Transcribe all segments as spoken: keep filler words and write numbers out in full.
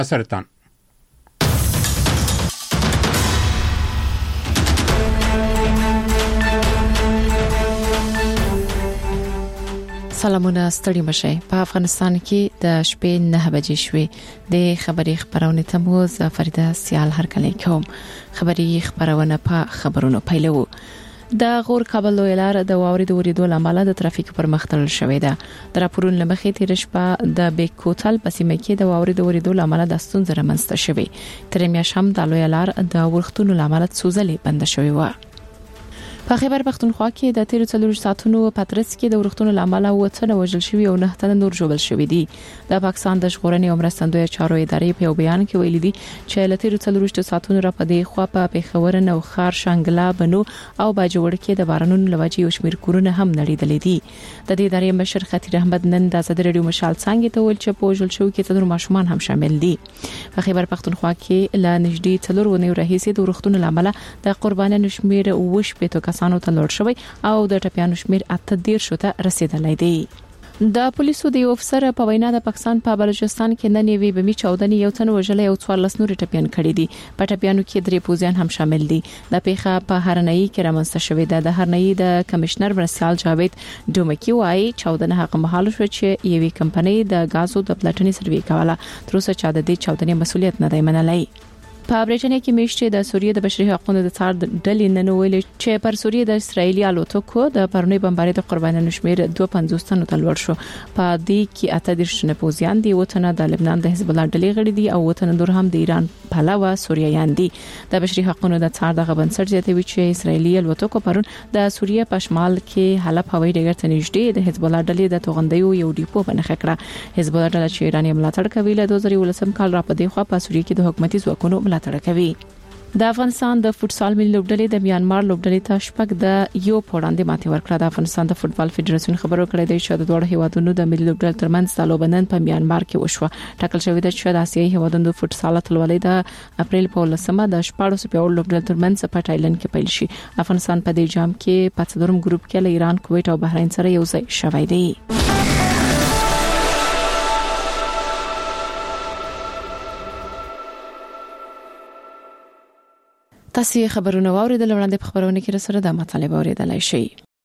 سرطان. سلامونه ستړي مشه. په افغانستان کې د شپې نه بجې شوې. د خبري خبرونه تمو ز فریده سیال هرکلی کوم. خبري خبرونه په خبرونو پیلو. د غور کابل لویلار د واوري د وریدو لامل د ترافیک پر مخ تړل شوې ده. د راپورونو لمخې تیر شپه د بیکوتل په سیمه کې د واوري د وریدو لامل د ستونزې رامنځته شوې. تر میاشم د لویلار د ورختونو لامل سوزلې بند شوې و. په خیبر پختونخوا کې د تیر څلور ساعتونو پاترس کې د ورختونو لامل وڅنه وژل شوی او نه تن نور جوړل شوی دي. د پاکستان د ژغورنې او مرستندوی چارو ادارې په یو بیان کې ویلي دي چې لتیر څلور ساعتونو را پدې خو په پیښور نو خار شانګلا بنو او باجوړ کې د بارانونو لوجي او شمیر کورونه هم نړیدلې دي. د دې ادارې مشر خطیر احمد نن د صدر رادیو مشال څنګه ته ول چې په وژل شو کې څلور ماشومان هم شامل دي. په خیبر پختونخوا کې ل نږدې څلور ونیو رئیس د ورختونو لامل د قربانانو شمیر وش په کسانو ته لوړ شوی او د ټپيانو شمیر اته ډیر شو ته رسیدلی دی. د پولیسو د یو افسر په وینا د پاکستان په بلوچستان کې نن یوې بمي چاودنې یو تن وژلې او څوارلس نور ټپيان کړي دي. په ټپيانو کې درې پوزیان هم شامل دي. د پیښه په هرنۍ کې رامنځته شوې ده. د هرنۍ د کمشنر مرسال جاوید ډومکی وايي چاودنه هغه مهال شو چې یوې کمپنۍ د غازو د پلاتني سروي کوله. تر اوسه چا د دې چاودنې مسولیت نه دی منلی. په بریټانیا کې میشته د سوریې د بشري حقوقو د څار ډلې نن ویل چې پر سوریې د اسرایلی الوتکو د پرونی بمبارۍ د قربانانو شمیر دوه پنځوس تنو ته لوړ شو. په دې کې اته دیرش نه پوزیان دي. وطن د لبنان د حزب الله ډلې غړي دي او وطن نور هم د ایران پهلوه سوریایان دي. د بشري حقوقو د څار دغه بنسټ زیاتوي چې اسرایلی الوتکو پرون د سوریې په شمال کې حلب هوایي ډګر ته نږدې د حزب الله ډلې د توغندیو یو ډیپو باندې خکړه. حزب الله ډله چې ایرانی ملاتړ کوي له دوه زره ولسم کال را پدې خو په سوریې کې د حکومتي ځواکونو ملاتړ کوي. د افغانستان د فوتسال ملي لوبډلې د میانمار لوبډلې ته شپږ د یو پوړاندې ماتې ورکړه. د افغانستان د فوتبال فدراسیون خبرو کړې ده چې د دوه هیوادونو د ملي لوبډلې ترمنځ د لوبنن په میانمار کې وشوه. ټاکل شوې ده چې د اسیایي هیوادونو د فوتسال اتلولۍ د اپریل په لسمه د شپږ سوه پیاوړو لوبډلې ترمنځ په تایلند کې پیل شي. افغانستان په دې جام کې په څلورم ګروپ کې له ایران، کویت او بحرین سره یو ځای شوی دی. تاسو خبرونه واوریدل وړاندې په خبرونه کې سره د مطالبه اوریدلای شئ.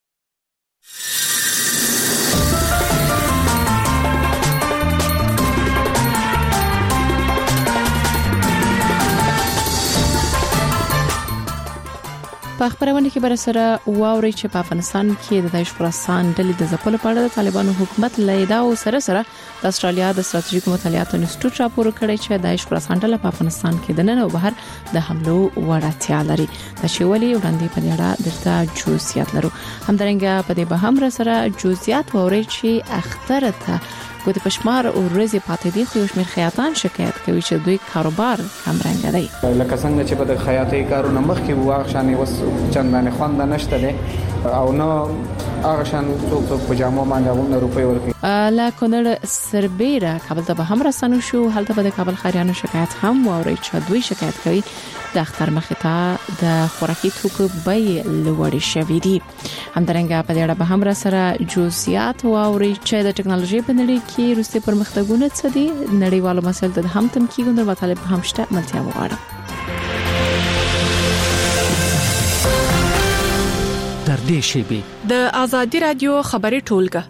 په خبرونه کې بر سره واوري چې په افغانستان کې د داعش خراسان ډلې د ځپلو په اړه د طالبانو حکومت لیدا او سره سره د استرالیا د ستراتیژیکو مطالعاتو انسټیټیوټ راپور کړی چې داعش خراسان ډله په افغانستان کې د نن او بهر د حملو وړتیا لري. دا چې ولې وړاندې په اړه درته جزئیات لرو. همدارنګه په دې به هم سره جزئیات ووري چې اختر ته ګوت پښمار او ورځې پاتې دي خو شمیر خیاطان شکایت کوي چې دوی کاروبار کم رنګ دی. لکه څنګه چې په د خیاطۍ کارونه مخکې واغ شانې وس چندانه خوند نشته دي او نو هغه شان څوک څوک په جامو باندې غوونه روپۍ ورکړي. لا کونړ سربېره کابل ته به هم رسنو شو. هلته به د کابل خاریانو شکایت هم ووري چې دوی شکایت کوي د اختر مخې ته د خوراکي توکو بیې لوړې شوې دي. همدارنګه په دې اړه به هم سره جزئیات ووري چې د ټکنالوژي په نړۍ کې کې روسي پرمختګونه څه دي. نړیوالو مسایلو ته هم تم کېږي نو مطالب هم شته. ملتیا وغواړم تر دې شی د آزادي رادیو خبري ټولګه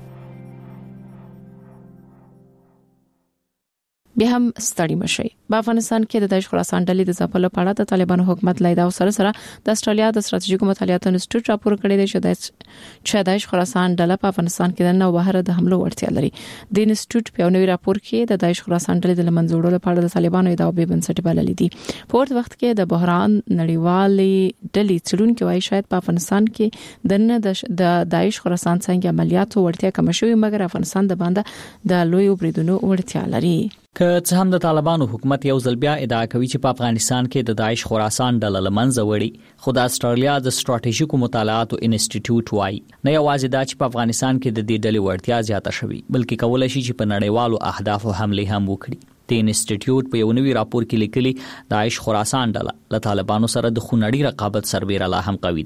به هم ستړي مشي. په افغانستان کې د داعش خراسان ډلې د ځپلو په اړه د طالبانو حکومت لیدا او سره سره د استرالیا د ستراتیژیکو مطالعاتو انسټیټیوټ راپور کړی دی چې د داعش خراسان ډله په افغانستان کې د نو بهر د حملو وړتیا لري. د انسټیټیوټ په نوې راپور کې د داعش خراسان ډلې د لمنځوړلو لپاره د طالبانو ادعا به بنسټ بللې دي. په ورته وخت کې د بحران نړیوالې ډلې څلون کې وایي شاید په افغانستان کې د د داعش خراسان څنګه عملیاتو وړتیا کم شوی مګر افغانستان د باندې د لوی بریدونو وړتیا لري. که څه هم د طالبانو حکومت یو ځل بیا ادعا کوي چې په افغانستان کې د داعش خراسان ډله لمنځه وړي، خو د استرالیا د ستراتیژیکو مطالعاتو انسټیټیوټ وايي نه یوازې دا چې په افغانستان کې د دې ډلې وړتیا زیاته شوې بلکې کولای شي چې په نړیوالو اهدافو حمله هم وکړي. د انسټیټیوټ په یو نوي راپور کې لیکلي داعش خراسان ډله له طالبانو سره د خونړي رقابت سربېره لا هم قوي ده.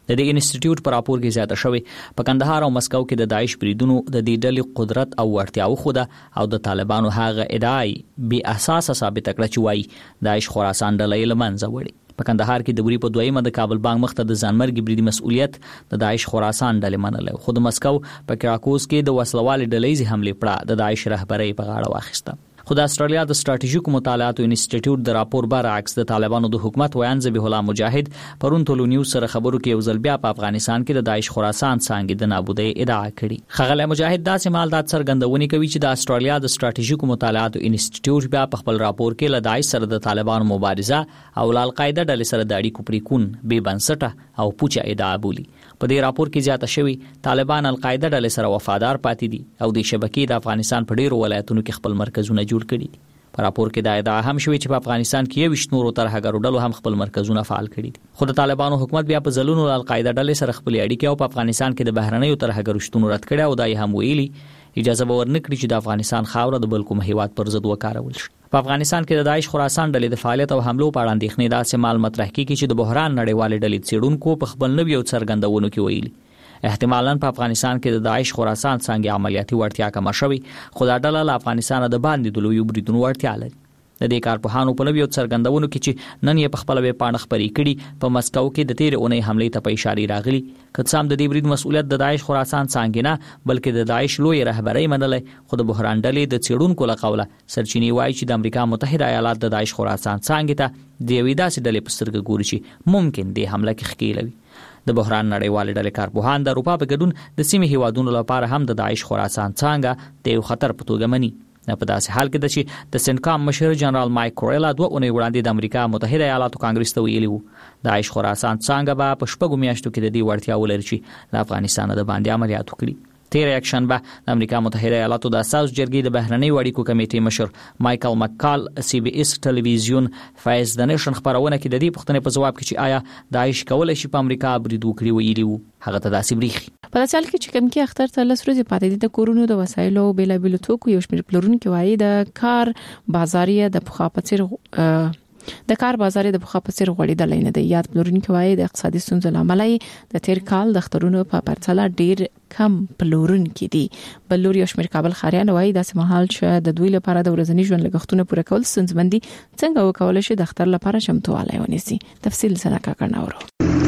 د دې انسټیټیوټ پر راپور کې زیاته شوی په کندهار او مسکو کې د داعش بریدونو د دې ډلې قدرت او ورتیاو خوده او د طالبانو هغه ادعای بی اساس ثابت کړه چې وایي داعش خراسان ډلې لمنځه وړي. په کندهار کې د بری په دویمه د کابل بانک مخته د ځانمرګي بریدي مسؤلیت د داعش خراسان ډلې منله، خو د مسکو په کراکوس کې د وسلوال ډلې حمله پړه د داعش رهبرۍ په غاړه واخیسته. خو د استرالیا د ستراتیژیکو مطالعاتو انسټیټیوټ د راپور برعکس د طالبانو د حکومت ویان ذبیح الله مجاهد پرون ټولو نیوز سره خبرو کې یو ځل بیا په افغانستان کې د داعش خراسان څنګه د نابودۍ ادعا کړې. خغله مجاهد داسې مالدات څرګندونې کوي چې د استرالیا د ستراتیژیکو مطالعاتو انسټیټیوټ بیا په خپل راپور کې له داعش سره د طالبانو مبارزه او ل القاعده ډلې سره د اړیکو پریکون بې بنسټه او پوچه ادعا بولي. په دې راپور کې زیاته شوی طالبان القاعده ډلې سره وفادار پاتې دي او د شبکې د افغانستان په ډیرو ولایتونو کې خپل مرکزونه جوړ کړي دي. په راپور کې دا ادعا هم شوی چې په افغانستان کې یو ویشت نورو ترهګرو ډلو هم خپل مرکزونه فعال کړي دي. خو د طالبانو حکومت بیا په ځلونو د القاعده ډلې سره خپل اړیکې او په افغانستان کې د بهرنیو ترهګرو شتون رد کړي او دا یې هم ویلي اجازه به ورنکړي چې د افغانستان خاوره د بل کوم هیواد پر ضد وکارول شي. په افغانستان کې د داعش خراسان ډلې د فعالیت او حملو په اړه اندېښنې داسې مال مطرح کیږي چې د بحران نړیوال ډلې څېړونکو په خپل نویو څرګندونو کې ویلي احتمالاً په افغانستان کې د داعش خراسان څنګه عملیاتي وړتیا کم شوي، خو دا ډله له افغانستان د باندې د لویو بریدونو وړتیا لري. د دې کارپوهانو په نویو څرګندونو کې چې نن یې په خپل ویب پاڼه خبرې کړي په مسکو کې د تیر اونۍ حملې ته په اشاره راغلي. که څه هم د دې برید مسؤلیت د داعش خراسان څنګه نه بلکې د داعش لوی رهبرۍ منلې، خو د بحران ډلې د څېړونکو له قوله سرچینې وایي چې د امریکا متحده ایالات د داعش خراسان څنګه ته د یوې داسې ډلې په سترګه ګوري چې ممکن دې حمله کې ښکېلوي. د بحران نړیوال ډلې کارپوهان د اروپا په ګډون د سیمې هیوادونو لپاره هم د داعش خراسان څنګه د یو خطر په توګه مني. په داسې حال کې د چې د سنکام مشر جنرال مایک کورلا دوه اونۍ وړاندې د امریکا متحده ایالاتو کانګرس ته ویلي وو داعش خراسان څنګه به په شپږو میاشتو کې د دې وړتیا ولري چې له افغانستان د باندې عملیات وکړي. تیر یکشنبه د امریکا متحده ایالاتو د اساس جرګې د بهرنیو اړیکو کمیټې مشر مایکل مکال سی بي اس ټلویزیون فایز د نشن خبرونه کې د دې پوښتنې په ځواب کې چې آیا داعش کولای شي په امریکا برید وکړي ویلي وو هغه ته داسې بریښي. په داسې حال کې چې کوم کې اختر ته لس ورځې پاتې دي د کورونو د وسایلو بیلابیلو توکو یو شمېر پلورونکي وایي د کار بازاري د پخوا په څیر د کار بازار د بخښه په څیر غوړېدل نه دی. یاد پلورونکي وایي د اقتصادي ستونزو لامل د تیر کال د اخترونو په پرتله ډیر کم پلورونکي دي. بل لور یو شمېر کابل ښاریان وایي داسې مهال چې د دوی لپاره د ورځني ژوند لګښتونه پوره کول ستونزمن دي څنګه وکولای شي د اختر لپاره چمتووالی ونیسي. تفصیل سره کاکړ نورو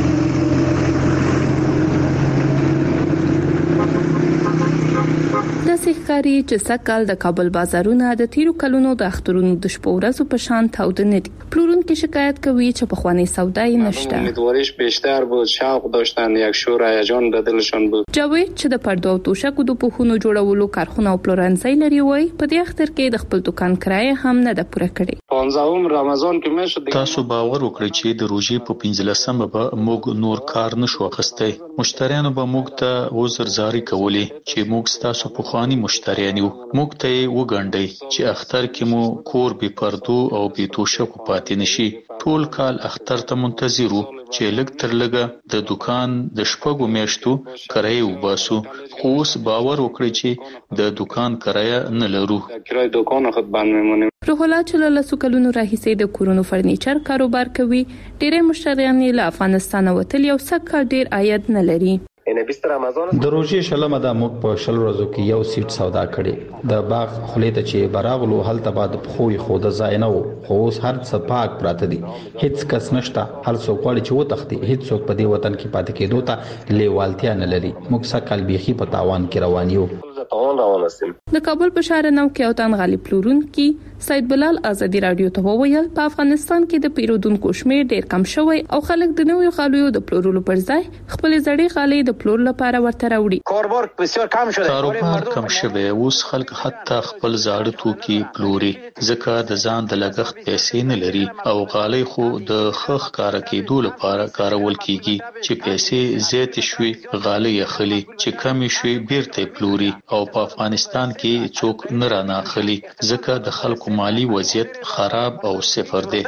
د سیخکاری چې سکهال د کابل بازارونه د تیرو کلونو د اخترونو د شپو ورځو په شان تاوده نه دي. پلورونکي شکایت کوي چې په خوانی سودای نشته. امیدواریش بیشتر بود، شوق داشتن، یک شور هیجان د دلشون بود. جاوید چې د پردو او توشکو د پوښونو جوړولو کارخونه او پلورنځي لري وای په دې اختر کې د خپل دکان کرایه هم نه ده پوره کړې. پنځم رمضان کې مې شو. تاسو باور وکړئ چې د روزي په پنځلسمه به موږ نور کار نشو اخیستی. مشتریانو به موږ ته وزر زاری کولی چې موږ ستاسو په خواني مشتریان یو. موږ ته وګڼډي چې اختر کې مو کور به پردو او به توشکو پاتې نشي. ټول کال اختر ته منتظر وو چې لږ تر لږه د دکان د شپږو میاشتو کرایه وباسو. خو اوس باور وکړئ چې د دکان کرایه نه لرو. کرایه دکان خود بند میمونه. روح الله چې له لسو کلونو راهیسې د کورونو فرنیچر کاروبار کوي. ډېر مشتریان له افغانستان وتل یو څه ډېر عاید نه لري. د روزي شلمه د موږ په شل ورځو کې یو سیټ سودا کړي. د باغ خلیته چې براغلو هلته بعد په خوې خو د ځای نه وو، خو اوس هر څه پاک پراته دي. هیڅ کس نشته. هر څوک غواړي چې وتښتي. هیڅ څوک په دې وطن کې پاتې کېدو ته لیوالتیا نه لري. موږ سکهال بیخي په تاوان کې روان یو. د کابل په شهر نو کې او تن غالي پلورونکي سید بلال ازادي رادیو ته وویل په افغانستان کې د پیرودونکو شمیر ډیر کم شوی او خلک د نوې غالیو د پلورلو پر ځای خپل زړې غالي د پلور لپاره ورته راوړي. کاروبار بسیار کم شوی. کاروبار کم شوی. اوس خلک حتی خپل زاړه توکي پلوري ځکه د ځان د لګښت پیسې نه لري او غالي خو د خخ کار کېدو لپاره کارول کیږي چې پیسې زیات شوي غالي اخلي چې کم شوي بیرته پلوري او په افغانستان کې څوک نه رانه اخلي ځکه د خلکو مالی وضعیت خراب او صفر دی.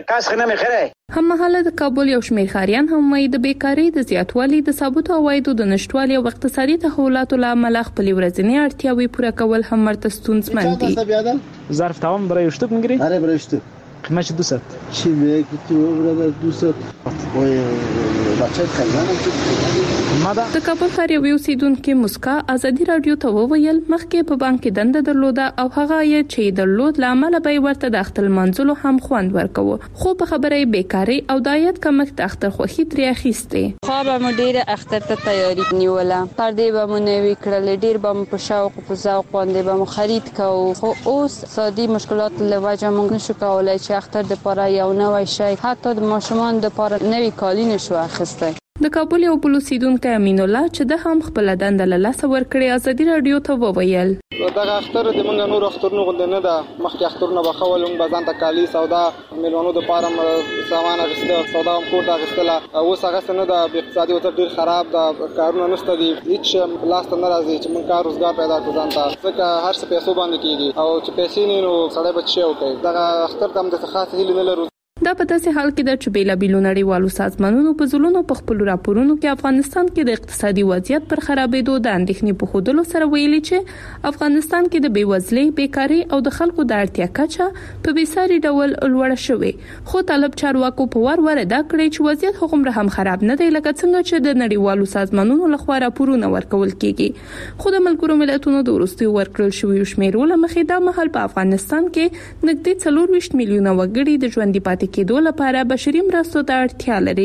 هم مهاله د کابل یو شمېر ښاریان هم وایي د بیکاری د زیاتوالي د ثابتو عوایدو د نشټوالي او اقتصادي تحولاتو له امله خپل ورځنی اړتیاوې پوره کول هم ورته ستونزمن دي. ظرف تمام برای شتوک میگیری؟ آره برای شتوک. قیمتش دوست. چی میگی تو برادر دوست؟ وای بچت کړل. د کابل ښار یو اوسیدونکو مسکا ازادي رادیو ته وویل مخکې په بانک کې دنده درلوده او هغه یې چې درلود لامل به ورته د اختل منځلو هم خوند ورکوه، خو په خبره بیکاری او دایت کمک د اختر خوخي تری اخیسته. خو به مدیر اختر ته تیاری نیوله، پردې به مو نوي کړل، ډیر به مو په شوق او په ذوق باندې به مو خرید کوو، خو اوس سادي مشکلات له وجه موږ نشو کولای چې اختر د لپاره یو نوی شی حتی د ماشومان د لپاره نوي کالي نشو اخیسته. د کابل یو بلوسیدونکو امین الله چې د هم خپل دنده له لاس ورکړي ازادي رادیو ته وویل دا اختر د موږ نور اخترونو غوډه نه ده، مخکې اخترونه بخول موږ بازان ته کالی سودا میلونو د پارم سامان اخیسته، سودا هم کوټه اخیستله، اوس هغه څنګه د اقتصادي وضعیت ډیر خراب ده، کارونه نشته دي، هیڅ لاس ته نه راځي چې موږ کار روزګار پیدا کړو ځان ته، ځکه هر څه پیسو باندې کیږي او چې پیسې نه نو سړی بچي وکړي. دا اختر تم د خاص هیله نه لرو. دا په داسې حال کې د چبیلا بیلو نړیوالو سازمانونو په ځلونو په خپل راپورونو کې افغانستان کې د اقتصادي وضعیت پر خرابېدو د اندېښنې په خوده سره ویلي چې افغانستان کې د بیوزلۍ، بیکاری او د خلکو د اړتیا کچه په بیساري ډول لوړه شوې، خو طالب چارواکو په ور ور ادا کړی چې وضعیت هغومره هم خراب نه دی لکه څنګه چې د نړیوالو سازمانونو لخوا راپورونه ورکول کیږي. خو د ملګرو ملتونو د وروستي ورکړل شوی شمیرو لمخې دا مهال په افغانستان کې نږدې څلور ویشت میلیونه وګړي د ژوند پاتې کېدو لپاره بشري مرستو ته اړتیا لري.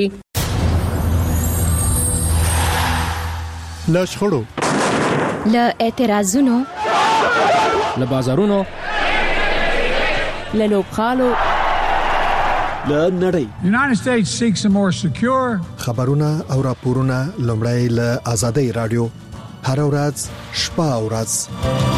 له شخړو، له اعتراضونو، له بازارونو، له لوبغالو، له نړۍ United States seeks a more secure خبرونه او راپورونه لومړی له آزادۍ رادیو هر ورځ شپه او ورځ.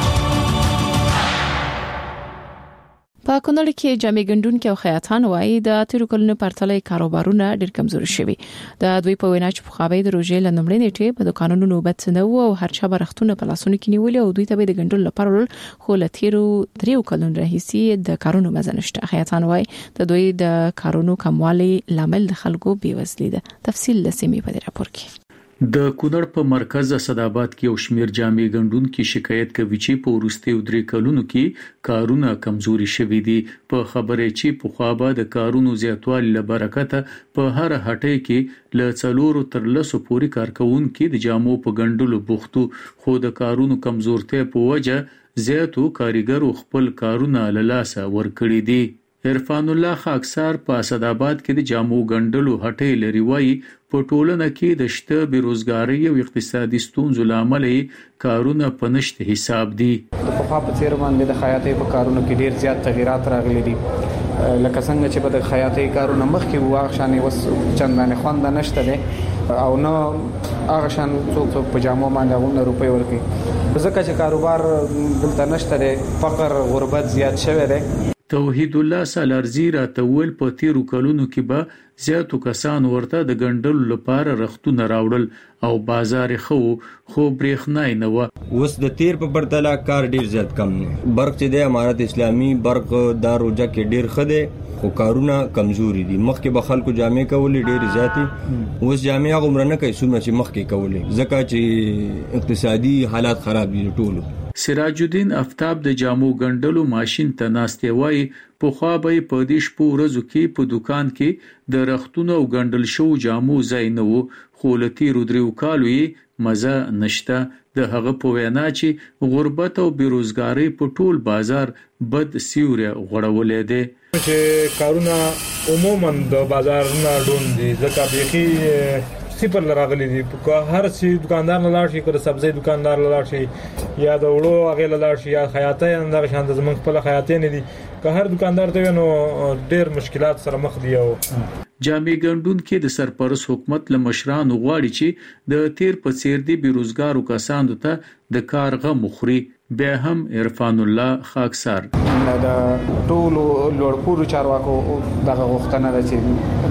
په کونړ کې جامع ګندونکو او خیاطان وایي د تیرو کلونو پرتله کاروبارونه ډېر کمزوري شوي. د دوی په وینا چې په خابې د روزې لنمړې نیټه په دکانونو نوبت نه وو او هر چا برختونه په لاسونو کې نیولې او دوی ته به د ګندل لپاره خو له تیرو دریو کلونو راهیسي د کارونو مزنشته. خیاطان وایي د دوی د کارونو کموالی لامل د خلکو بیوزلي ده. تفصیل لسمې په راپور کې. د کونړ په مرکز اسداباد کې یو شمیر جامع ګندونکو شکایت کوي چې په ورستیو درې کلونو کې کارونه کمزوري شوي دي. په خبره چې په خوا د کارونو زیاتوالي لبرکته په هر هټۍ کې ل څلورو تر لسو پورې کارکونکو د جامو په ګندلو بوختو، خو د کارونو کمزورتیا په وجه زیاتو کاریګرو خپل کارونه له لاسه ورکړي دي. عرفان الله خاکسار په اسداباد کې د جامو ګندلو هټۍ لري وایي په ټولنه کې د شته بیروزګاری او اقتصادي ستونزو لامل کارونه په نشته حساب دي. د پخوا په څیر باندې د خیاطۍ په کارونو کې ډیر زیات تغیرات راغلي دي، لکه څنګه چې په د خیاطۍ کارونه مخکې وو شانې وس چندانې خوند نشته دي او نو هغه شان څوک څوک په جامو باندې غوونه روپۍ ورکي، ځکه چې کاروبار دلته نشته دي، فقر غربت زیات شوی دی. توحید الله سالارزی راتول په تیرو کلونو کې به زیاتو کسان ورته د ګندلو لپاره رختونه راوړل او بازار خو خو برېښنای نه و. اوس د تیر په پرتله کار ډیر زیات کم دی. برق چې د امارت اسلامي برق د روجا کې ډیر خده خو کارونه کمزوري دي. مخکې به خلکو جامع کولې ډیر زیاتې، اوس جامع غومره نه کوي څومره چې مخکې کولې، ځکه چې اقتصادي حالات خراب دي ټولو. سراج الدین افتاب د جامو ګندلو ماشين ته ناشته وای په خوا به په دې شپو ورځو کې په دکان کې د رختونو او ګندل شو جامو ځای نه وو، خو لتی رودریو کالو یې مزه نشته. د هغه په وینا چې غربت او بیروزګاری په ټول بازار بد سیوره غړولې ده چې کارونه عموما د بازار نه ډوندي، ځکه بيخي صفر لراغلي دي. هر څه دکاندار نه لاړ شي، کله سبزی دکاندار نه لاړ شي یا د وړو هغه لاړ شي یا خیاطۍ اندر شان د زمنګ خپل خیاطۍ نه دي، که هر دکاندار ته نو ډېر مشکلات سره مخ دي. او جامع ګندون کې د سرپرست حکومت له مشرانو غواړي چې د تیر په څیر دي بیروزګارو کسانو ته د کار غم مخري. بیا هم عرفان الله خاکسار د ټولو لوړپوړو چارواکو دغه غوښتنه ده چې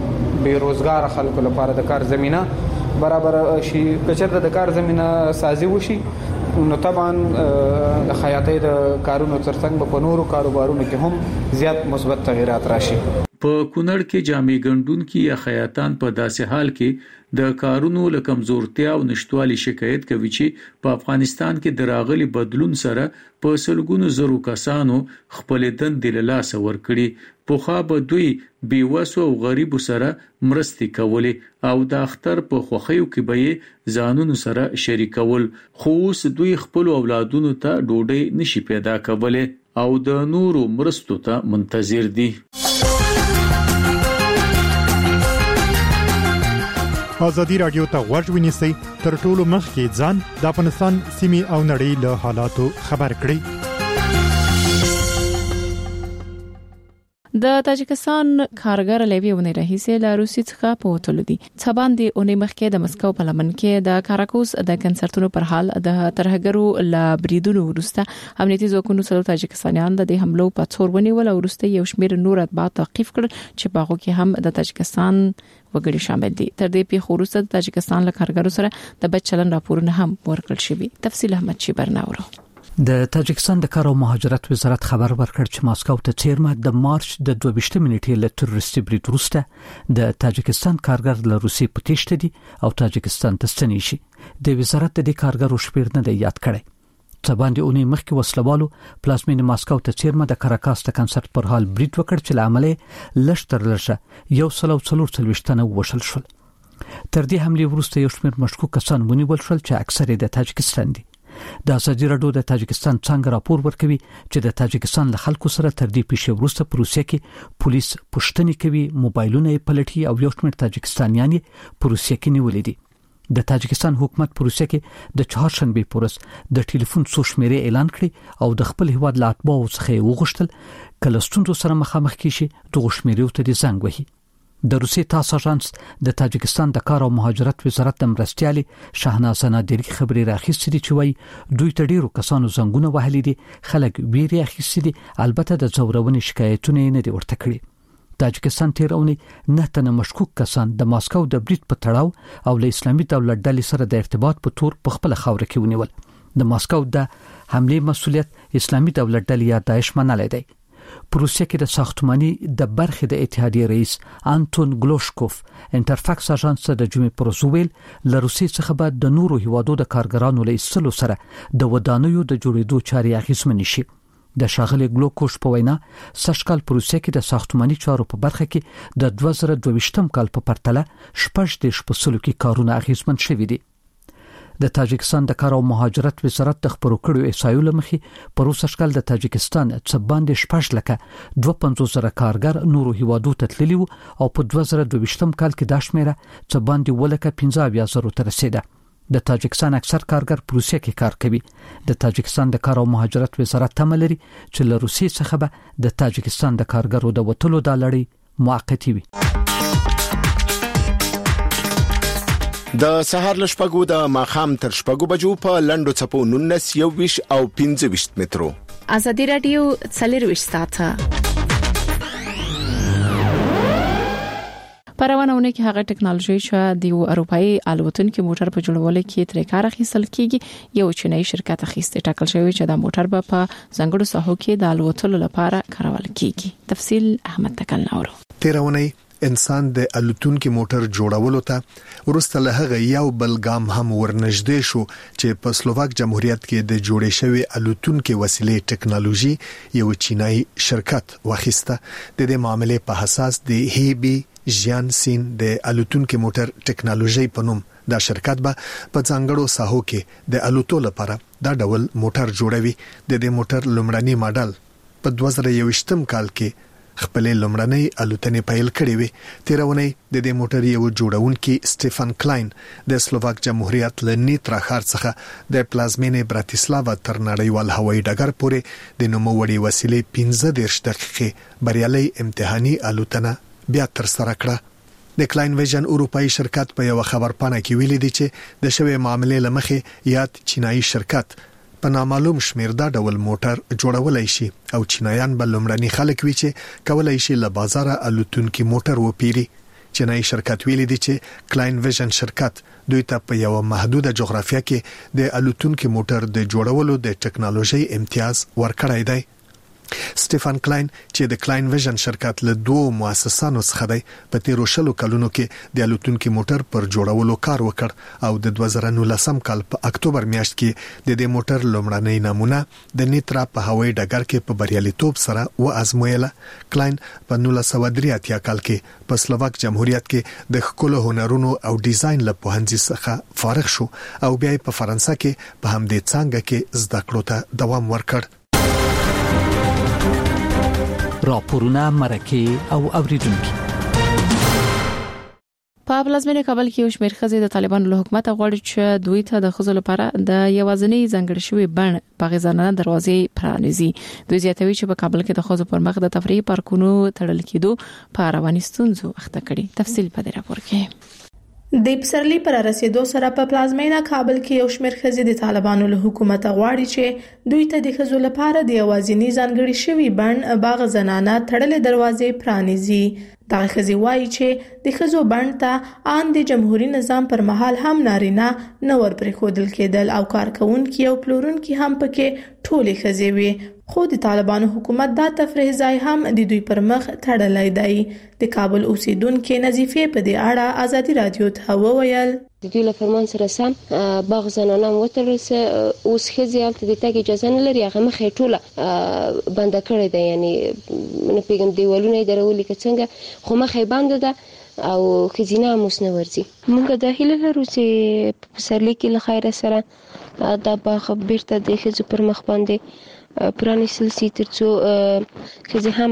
د بیروزګار خلکو لپاره د کار زمينه برابر شي. کچېرته د کار زمينه سازي وشي نو طبعا د خیاطۍ د کارونو ترڅنګ په نورو کاروبارونو کې هم زیات مثبت تغیرات راشي. په کونړ کې جامع ګندونکو یا خیاطان په داسې حال کې د کارونو له کمزورتیا او نشټوالي شکایت کوي چې په افغانستان کې د راغلي بدلون سره په سلګونو زرو کسانو خپل دندې له لاسه ورکړي. پوخا به دوی بیوسو او غریبو سره مرستې کولې او د اختر په خوخیو کې به ځانونو سره شریکول، خو اوس دوی خپل اولادونو ته ډوډۍ نشي پیدا کولای او د نورو مرستو ته منتظر دي. ازادي رادیو ته غوږ ونیسئ، تر ټولو مخکې ځان د افغانستان سیمې او نړۍ له حالاتو خبر کړئ. د تاجکستان کارګر لوی ونې راهیسې له روسي څخه په وټلو دي. څبان دی اونې مخکې د مسکو په لمن کې د کاراکوس د کنسرتونو پر حال د ترهګرو ل بریدونو ورسته امنیتي ځواکونو سره تاجکستانیان د حملو په څور ونیول او ورسته یو شمېر نور اتباع تعقیب کړل چې په هغه کې هم د تاجکستان وګړي شامل دي. تر دې په خورسته د تاجکستان له کارګرو سره د بچلن راپورونه هم ورکړل شوی. تفصیل احمد شیبرناورو. د تاجکستان د کار او مهاجرت وزارت خبر ورکړ چې ماسکو ته چیرمه د مارچ د دوه ویشت منټې له تروریستي برید وروسته د تاجکستان کارګر له روسي په تېښته دي او تاجکستان ته ستنې شي. د وزارت د کارګرو شمېر نه دی یاد کړی. څه باندې اونې مخکې وسلوالو پلازمین ماسکو ته چیرمه د کاراکاس د کنسرت پر حال برید وکړ چې لامل لږ تر لږه یو سل او څلور څلوېښت تنه وشل شول. تر دې حملې وروسته یو شمېر مشکوک کسان ونیول شول چې اکثر یې د تاجکستان دي. د ازادي راډیو د تاجکستان څنګه راپور ورکوي چې د تاجکستان له خلکو سره تر دې پیښې وروسته په روسیه کې پولیس پوښتنې کوي، موبایلونه یې پلټي او یو شمېر تاجکستانیان په روسیه کې نیولې دي. د تاجکستان حکومت په روسیه کې د چهارشنبه پورس د ټلیفون څو شمیرې اعلان کړي او د خپل هیواد له اتباعو څخه وغوښتل کله ستونزو سره مخامخ کیږي دغه شمیرې ته د زنګ وهي. د روسي تاس اژانس د تاجکستان د کار او مهاجرت وزارت د مرستيالي شاهناز نادری خبري راخیستې دي چې وایي دوی ته ډیرو کسانو زنګونه وهلي دي، خلک ویری اخیستي دي، البته د زورونې شکایتونه نه دي ورته کړی. تاجکستان تیرونی نه تنه مشکوک کسان د ماسکو د برید په تړاو او له اسلامي دولت ډلې سره د ارتباط په تور په خپل خاور کې ونیول. د ماسکو د حمله مسؤلیت اسلامي دولت ډلې یا داعش منلای دی. په روسیه کې د ساختماني د برخې د اتحادیې رئیس انټون ګلوشکوف انټرفاکس اژانس د جمعې پر ورځ ویل له روسیې څخه به د نورو هیوادو د کارګرانو له ایستلو سره د ودانیو د جوړېدو چارې اخیستمنې شي. د شاغلي ګلوکوش په وینا سشکال په روسیه کې د ساختماني چارو په برخه کې د دوه زره دوه ویشتم کال په پرتله شپږ دیرش په سلو کې کارونه اخیستمن شوي دي. د تاجکستان د کار او مهاجرت وزارت د خبرو کړو احصایو لمخې په روسه شکل د تاجکستان څخه باندې شپږ لکه دوه پنځوس زره کارګر نورو هیوادو ته تللي او په دوه زره دوه ویشتم کال کې د شمیره څخه باندې ولکه پنځه اویا زره ته رسیده. د تاجکستان اکثر کارګر په روسیه کې کار کوي. د تاجکستان د کار او مهاجرت وزارت تمه لري چې له روسیې څخه به د تاجکستان د کارګرو د وټلو د لړۍ موقتی وي. د سهار لشپګو د ماخام تر شپګو بجو په لندو چپو نونس یو ویش او پنځه ویش مترو. ازادي رادیو څلور ساعته پرونهونه کې هغه ټکنالوژي چې د اروپאי الوتونکو موټر په جوړولو کې تر کار اخیستل کیږي یو چینایي شرکت اخیسته ټاکل شوی چې د موټر په ځنګړو ساحو کې د الوتلو لپاره کارول کیږي. تفصیل احمد تکلناورو. تیرونی انسان د الوتونکو موټر جوړولو ته ورسته له هغه یو بل ګام هم ورنږدې شو چې په سلوواک جمهوریت کې د جوړې شوی الوتونکو وسیلې ټکنالوژي یو چینایي شرکت واخیسته. د دې معاملې په حساس د هیبي ژیان سین د الوتونکو موټر ټکنالوژي په نوم دا شرکت به په ځانګړو ساحو کې د الوتلو لپاره دا ډول موټر جوړوي. د دې موټر لومړنی ماډل په دوه زره یوویشتم کال کې خپل لومړنۍ الوتنې پیل کړې وي. تیرونی د دې موټر یو جوړونکي سټيفن کلاین د سلوواک جمهوریت له نیترا ښار څخه د پلازمینې براتیسلاوا تر نړیوال هوایي ډګر پورې د نوموړي وسیلې پنځه دیرش دقیقې بریالي امتحاني الوتنه بیا تر سره کړه. د کلاین ویژن اروپאי شرکت په یو خبرپاڼه کې ویلي دی چې د شوی معاملې لمخې یاد چینایي شرکت په نامعلوم شمیر دا ډول موټر جوړولای شي او چینایان بل لمړني خلک وی چې کولای شي له بازار الوتونکو موټر وپیري. چینایي شرکت ویلي دی چې کلاین ویژن شرکت دوی ته په یو محدوده جغرافیه کې د الوتونکو موټر د جوړولو د ټکنالوژي امتیاز ورکړای دی. سټيفن کلاین چې د کلاین ویژن شرکت له دوه مؤسسانو څخه دی په تیرو شلو کلونو کې د الوتونکو موټر پر جوړولو کار وکړ او د دوه زره نولسم کال په اکتوبر میاشت کې د دې موټر لومړنۍ نمونه د نیترا په هوایي ډګر کې په بریالیتوب سره و ازمویله. کلاین په نولس سوه درې اتیا کال کې په سلوواک جمهوریت کې د ښکلو هنرونو او ډیزاین له پوهنځي څخه فارغ شو او بیا په فرانسه کې په همدې څانګه کې زده کړو ته دوام ورکړ. راپورونه مرکه او اوریدونکو په پلازمینه کابل کې یو شمېر ښځې د طالبانو له حکومت غواړي چې دوی ته د ښځو لپاره د یوازینی ځانګړي شوی بڼ په غزانه دروازې پرانیزي. دوی زیاتوي چې په کابل کې د ښځو پر مخ د تفریح پارکونو تړل کېدو په رواني ستونزو اخته کړي. تفصیل په دې راپور کې. د پسرلی پر رسیدو سره په پلازمینه کابل کې یو شمېر ښځې د طالبانو له حکومت غواړي چې دوی ته د ښځو لپاره د یوازینی ځانګړي شوی بڼ باغ زنانه تړلې دروازې پرانیزي. دا ښځې وایي چې د ښځو بڼ ته ان د جمهوریت نظام پر مهال هم نارینه نه ور پرېښودل کېدل او کارکونکي او پلورونکي هم پکې ټولې ښځې وي. خو د طالبانو حکومت دا تفریح ځای هم د دوی پر مخ تړلی دی. د کابل اوسیدونکو نظیفه په دې اړه ازادي رادیو ته وویل د دوی له فرمان سره سم باغ زنانه وتړل سه اوس خزي الته د تګ اجازه نه لري. هغه مخې ټوله بند کړی دی، یعنی نه پیګم دیوالونه درولې کڅنګ خو مخې بند ده او خزینه موس نه ورځي. موږ د هیله لرو چې په سرلی کې له خیر سره دا باغ بیرته د خزو پر مخ باندې پرانیستل سي ترڅو خزي هم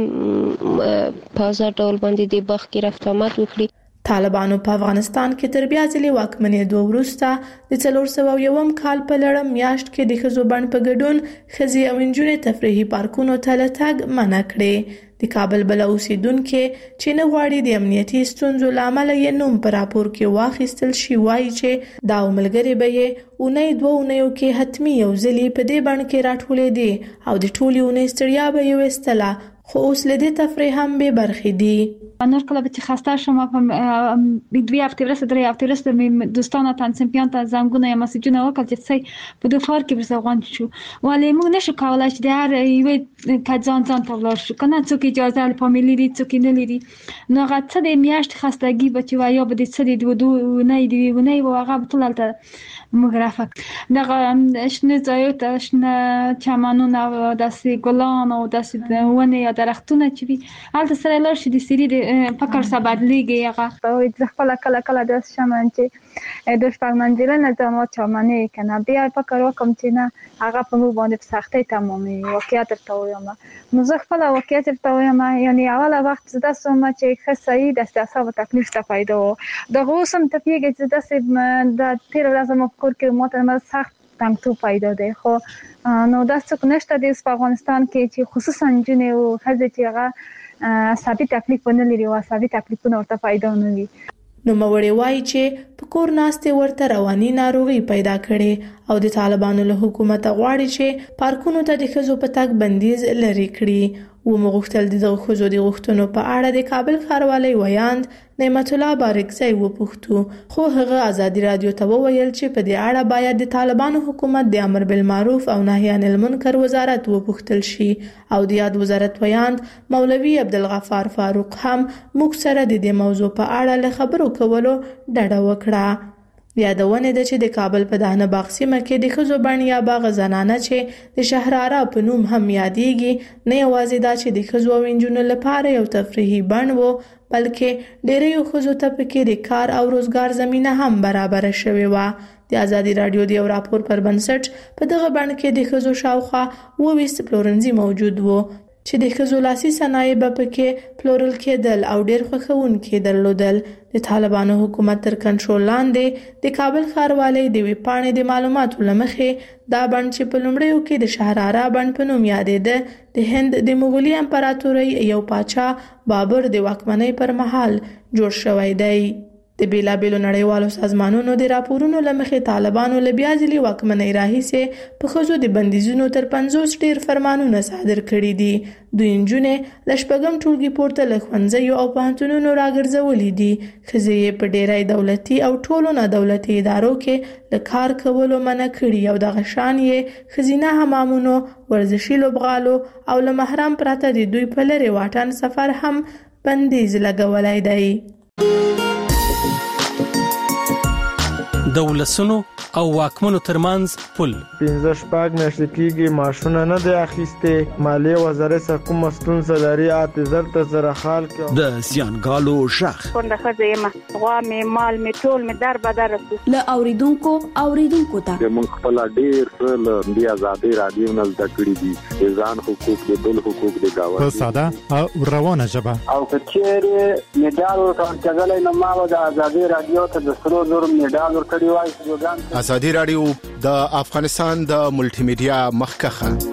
په آزاد ډول باندې د باغ کې رفت آمد وکړي. طالبانو په افغانستان کې تر بیا ځلې واکمنېدو وروسته د څلور سوه یوم کال په لړم میاشت کې د ښځو بڼ په ګډون ښځې او نجونې تفریحي پارکونو ته له تګ منع کړې. د کابل بل اوسیدونکو چې نه غواړي د امنیتي ستونزو لامل یې نوم په راپور کې واخیستل شي وایي چې دا ملګری به یې اونۍ دوه اونیو کې حتمی یو ځلې په دې بڼ کې راټولې دي او د ټولې اونۍ ستړیا به یې وستله، خو اوس له دې تفریح هم به برخې دي. نور کله به چې خسته شم په دوی هفته ورسته درې هفته ورسته مې دوستانه تنظیمیان ته زنګونه یا مسیجونه وکړل چې څه په دوه فار کې برسغون شو، ولی موږ نشو کولای چې د هر یو کځان ځان ته ولاړ شو کنه څوک اجازه له فامیلی دي څوک نه لري. نو هغه څه د میاشت خستګي بچي وایي به د څه د دوه نه دی ونه و هغه بتلته مغرفک دغه شنه ځایو ته شنه چمنونه او داسې ګلان او داسې ونه یا درختونه چې وي هلته سره لار شي د سری د فکر څخه بدلیږي. هغه په خپل کله کله د شمن چې د شپږمنځل نه ځمو چمنه کنه بیا فکر وکم چې نه هغه په مو باندې سختي تمامي واقعیت ته وایم. نو زه خپل واقعیت ته وایم، یعنی اوله وخت زده سوم چې خصای د استعصاب تکلیف ته پیدا و د غوسم ته پیګه چې د د تیر ورځې کور کې موته سخت تنګ تو پیدا دی. خو نو دا څه نشته د افغانستان کې چې خصوصا جنې او حزه چې هغه ثابت تکلیف نه لري او ثابت تکلیفونه ورته پیدا نه وي. نو موري وایي چې په کور ناستې ورته رواني ناروغي پیدا کړي او د طالبانو له حکومت غواړي چې پارکونو ته د ښځو په تګ بندیز لري کړي. و مغختل د ښځو د غوښتنو په اړه د کابل ښاروالۍ ویاند نعمت الله بارکزی وپوښتو، خو هغه ازادي رادیو ته وویل چې په دې اړه باید د طالبانو حکومت د امر بالمعروف او نهي عن المنکر وزارت وپوښتل شي. او د یاد وزارت ویاند مولوي عبدالغفار فاروق هم موږ سره د دې موضوع په اړه له خبرو کولو ډډه وکړه. یادونه ده چې د کابل په دهنه باغ سیمه کې د ښځو بڼ یا باغ زنانه چې د شهرارا په نوم هم یادېږي نه یوازې دا چې د ښځو او نجونو لپاره یو تفریحي بڼ و، بلکې ډېرو ښځو ته پکې د کار او روزګار زمینه هم برابر شوې وه. د ازادي رادیو د یو راپور پر بنسټ په دغه بڼ کې د ښځو شاوخوا اووه ویشت پلورنځي موجود وو چې د ښځو لاسي صنایع به پکې پلورل کېدل او ډېر خوښونکي درلودل. د طالبانو حکومت تر کنټرول لاندې د کابل ښاروالۍ د ویبپاڼې د معلوماتو له مخې دا بڼ چې په لومړیو کې د شهرارا بڼ په نوم یادېده د هند د مغولي امپراتورۍ یو پاچا بابر د واکمنۍ پر مهال جوړ شوی دی. د بیلابېلو نړیوالو سازمانونو د راپورونو لمخې طالبانو له بیا ځلې واکمنۍ راهیسې په ښځو د بندیزونو تر پنځوس ډېر فرمانونه صادر کړي دي. دوی نجونې له شپږم ټولګي پورته له ښوونځیو او پوهنتونونو راګرځولې دي. ښځې یې په ډېری دولتي او ټولو نه دولتي ادارو کې له کار کولو منع کړي او دغه شان یې ښځینه حمامونو، ورزشي لوبغالو او له محرم پرته د دوی په لرې واټن سفر هم بندیز لګولی دی. د ولسونو او واکمنو ترمنځ پل پنځه شپږ میاشتې کېږي ماشونه نه دی اخیستې. مالیې وزارت کومه ستونزه لري اته زر ته زره خال کې د سیانګالو شخ څنګه خځه یم غوا مې مال مې ټول مې در بدر له اوریدونکو اوریدونکو ته موږ خپل ډیر له بیا آزادي رادیو نه زده کړی دي ځان حقوق د بل حقوق د گاوند په ساده او روانه ژبه او کچېره میډال ورکړل نو ما د آزادي رادیو ته د سرو زر میډال ورکړی. ازادي رادیو د افغانستان د ملټي میډیا مخکخه.